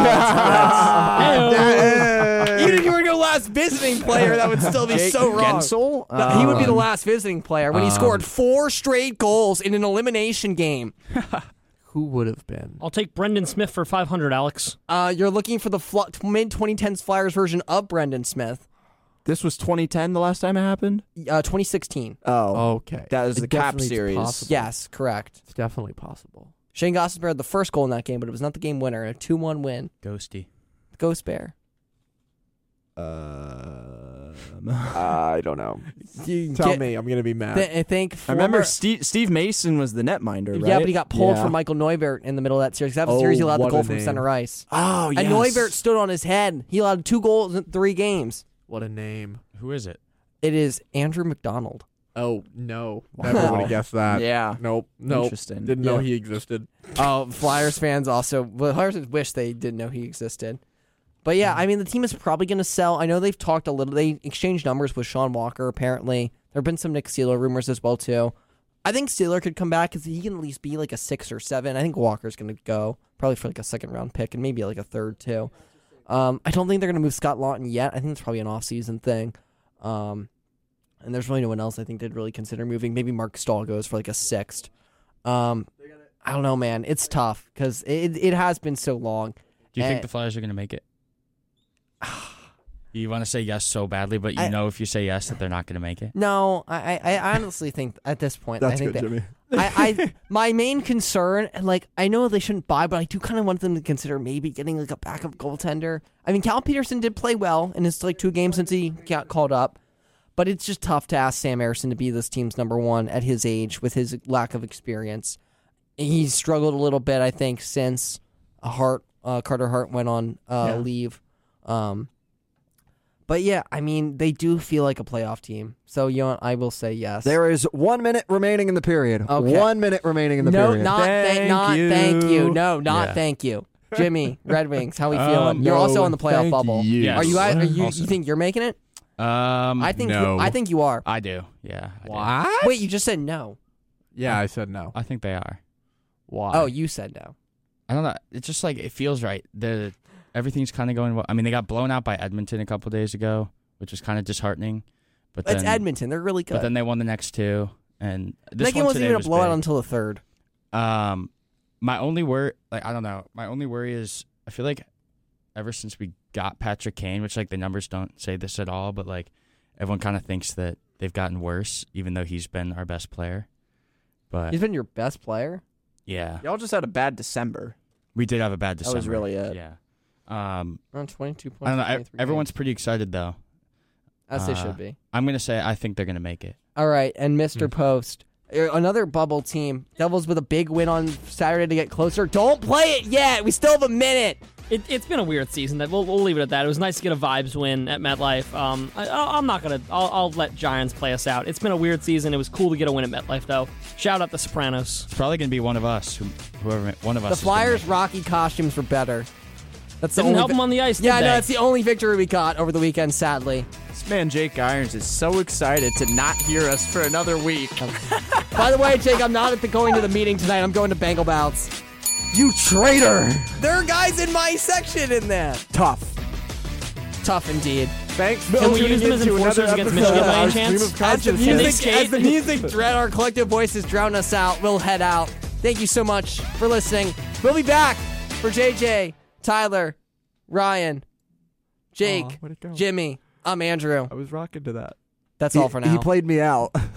[SPEAKER 5] Hey-o.
[SPEAKER 2] Even if you were to go last visiting player, that would still be
[SPEAKER 4] Jake
[SPEAKER 2] so wrong.
[SPEAKER 4] Gensel?
[SPEAKER 2] No, he would be the last visiting player when he
[SPEAKER 6] um,
[SPEAKER 2] scored 4 straight goals in an elimination game.
[SPEAKER 5] Who would have been?
[SPEAKER 3] I'll take Brendan Smith for 500, Alex.
[SPEAKER 2] You're looking for the mid-2010s Flyers version of Brendan Smith.
[SPEAKER 4] This was 2010 the last time it happened?
[SPEAKER 2] 2016.
[SPEAKER 4] Oh.
[SPEAKER 5] Okay.
[SPEAKER 4] That was
[SPEAKER 5] It
[SPEAKER 4] the Cap
[SPEAKER 5] definitely is
[SPEAKER 4] series.
[SPEAKER 5] possible.
[SPEAKER 2] Yes, correct.
[SPEAKER 5] It's definitely possible.
[SPEAKER 2] Shane Gostisbehere had the first goal in that game, but it was not the game winner. A 2-1 win.
[SPEAKER 6] Ghosty.
[SPEAKER 2] Ghost Bear.
[SPEAKER 5] I don't know. Tell me, I'm going to be mad.
[SPEAKER 2] I think
[SPEAKER 4] I remember
[SPEAKER 2] former-
[SPEAKER 4] Steve Mason was the netminder, right?
[SPEAKER 2] Yeah, but he got pulled
[SPEAKER 4] Yeah.
[SPEAKER 2] for Michael Neuvert in the middle of that series. That was the series he allowed the
[SPEAKER 5] what
[SPEAKER 2] goal
[SPEAKER 5] a
[SPEAKER 2] from
[SPEAKER 5] name.
[SPEAKER 2] center ice.
[SPEAKER 4] Oh, yes.
[SPEAKER 2] And Neuvert stood on his head. He allowed 2 goals in 3 games.
[SPEAKER 5] What a name.
[SPEAKER 6] Who is it?
[SPEAKER 2] It is Andrew McDonald.
[SPEAKER 5] Oh, no. Never would have guessed that.
[SPEAKER 4] Yeah.
[SPEAKER 5] Nope.
[SPEAKER 4] Interesting.
[SPEAKER 5] Didn't know he existed.
[SPEAKER 2] Oh, Flyers fans also. Well, Flyers fans wish they didn't know he existed. But yeah, I mean, the team is probably going to sell. I know they've talked a little. They exchanged numbers with Sean Walker, apparently. There have been some Nick Seeler rumors as well, too. I think Seeler could come back because he can at least be like a 6 or 7. I think Walker's going to go probably for like a second-round pick and maybe like a third, too. I don't think they're going to move Scott Lawton yet. I think it's probably an off-season thing. And there's really no one else I think they'd really consider moving. Maybe Mark Stahl goes for like a 6th. I don't know, man. It's tough because it has been so long.
[SPEAKER 6] Do you think the Flyers are going to make it? You want to say yes so badly, but you know if you say yes that they're not going to make it?
[SPEAKER 2] No, I honestly think at this point, I think that
[SPEAKER 5] Jimmy.
[SPEAKER 2] my main concern, and like I know they shouldn't buy, but I do kind of want them to consider maybe getting like a backup goaltender. I mean, Cal Peterson did play well in his like 2 games since he got called up, but it's just tough to ask Sam Ersson to be this team's number 1 at his age with his lack of experience. He's struggled a little bit, I think, since Carter Hart went on leave. But yeah, I mean, they do feel like a playoff team. So, you know what? I will say yes.
[SPEAKER 1] There is 1 minute remaining in the period.
[SPEAKER 2] Okay.
[SPEAKER 1] 1 minute remaining in the
[SPEAKER 2] no,
[SPEAKER 1] period.
[SPEAKER 2] not thank you. No, not
[SPEAKER 6] Yeah.
[SPEAKER 2] thank you. Jimmy, Red Wings, how we feeling?
[SPEAKER 6] Um,
[SPEAKER 2] You're also on the playoff
[SPEAKER 5] thank
[SPEAKER 2] bubble.
[SPEAKER 5] you.
[SPEAKER 6] Yes.
[SPEAKER 2] Are you guys? Are you
[SPEAKER 6] Also.
[SPEAKER 2] think you're making it? I think
[SPEAKER 6] no.
[SPEAKER 2] I think you are.
[SPEAKER 6] I do. Yeah. I do.
[SPEAKER 5] What?
[SPEAKER 2] Wait, you just said no.
[SPEAKER 5] Yeah, I said no.
[SPEAKER 6] I think they are.
[SPEAKER 5] Why?
[SPEAKER 2] Oh, you said no.
[SPEAKER 6] I don't know. It's just like it feels right. Everything's kind of going well. I mean, they got blown out by Edmonton a couple days ago, which was kind of disheartening. But
[SPEAKER 2] It's
[SPEAKER 6] then,
[SPEAKER 2] Edmonton. They're really good.
[SPEAKER 6] But then they won the next 2, and this
[SPEAKER 2] that game
[SPEAKER 6] one
[SPEAKER 2] wasn't
[SPEAKER 6] today
[SPEAKER 2] even a
[SPEAKER 6] was
[SPEAKER 2] blowout
[SPEAKER 6] big.
[SPEAKER 2] until the 3rd.
[SPEAKER 6] My only worry, I don't know. My only worry is I feel like ever since we got Patrick Kane, which like the numbers don't say this at all, but like everyone kind of thinks that they've gotten worse, even though he's been our best player. But
[SPEAKER 2] He's been your best player.
[SPEAKER 6] yeah,
[SPEAKER 4] Y'all just had a bad December.
[SPEAKER 6] we did have a bad December.
[SPEAKER 4] That was really it.
[SPEAKER 6] Yeah.
[SPEAKER 2] Around 22 points.
[SPEAKER 6] I don't know.
[SPEAKER 2] 23
[SPEAKER 6] Everyone's
[SPEAKER 2] games.
[SPEAKER 6] pretty excited though.
[SPEAKER 2] As they should be.
[SPEAKER 6] I'm gonna say I think they're gonna make it.
[SPEAKER 2] All right, and Mr. Post, another bubble team. Devils with a big win on Saturday to get closer. Don't play it yet. We still have a minute.
[SPEAKER 3] It's been a weird season. That we'll leave it at that. It was nice to get a vibes win at MetLife. I'm not gonna. I'll let Giants play us out. It's been a weird season. It was cool to get a win at MetLife though. Shout out the Sopranos.
[SPEAKER 6] It's probably gonna be one of us, whoever one of us.
[SPEAKER 2] The
[SPEAKER 6] is gonna
[SPEAKER 2] Flyers'
[SPEAKER 6] make it.
[SPEAKER 2] Rocky costumes were better. That's the
[SPEAKER 3] Didn't
[SPEAKER 2] only
[SPEAKER 3] help them on the ice.
[SPEAKER 2] Yeah,
[SPEAKER 3] did
[SPEAKER 2] no,
[SPEAKER 3] they?
[SPEAKER 2] that's the only victory we got over the weekend, sadly.
[SPEAKER 4] This man, Jake Irons, is so excited to not hear us for another week.
[SPEAKER 2] By the way, Jake, I'm not going to the meeting tonight. I'm going to Bengal Bouts.
[SPEAKER 1] You traitor!
[SPEAKER 2] There are guys in my section in that.
[SPEAKER 1] Tough.
[SPEAKER 2] Tough indeed.
[SPEAKER 4] Thanks.
[SPEAKER 3] Can we use them as enforcers against Michigan by any chance?
[SPEAKER 2] As the
[SPEAKER 3] Can they
[SPEAKER 2] music,
[SPEAKER 3] skate?
[SPEAKER 2] as the music drown our collective voices drown us out, we'll head out. Thank you so much for listening. We'll be back for JJ, Tyler, Ryan, Jake,
[SPEAKER 5] Aw, where'd it go?
[SPEAKER 2] Jimmy. I'm Andrew.
[SPEAKER 5] I was rocking to that.
[SPEAKER 2] That's all for now.
[SPEAKER 1] He played me out.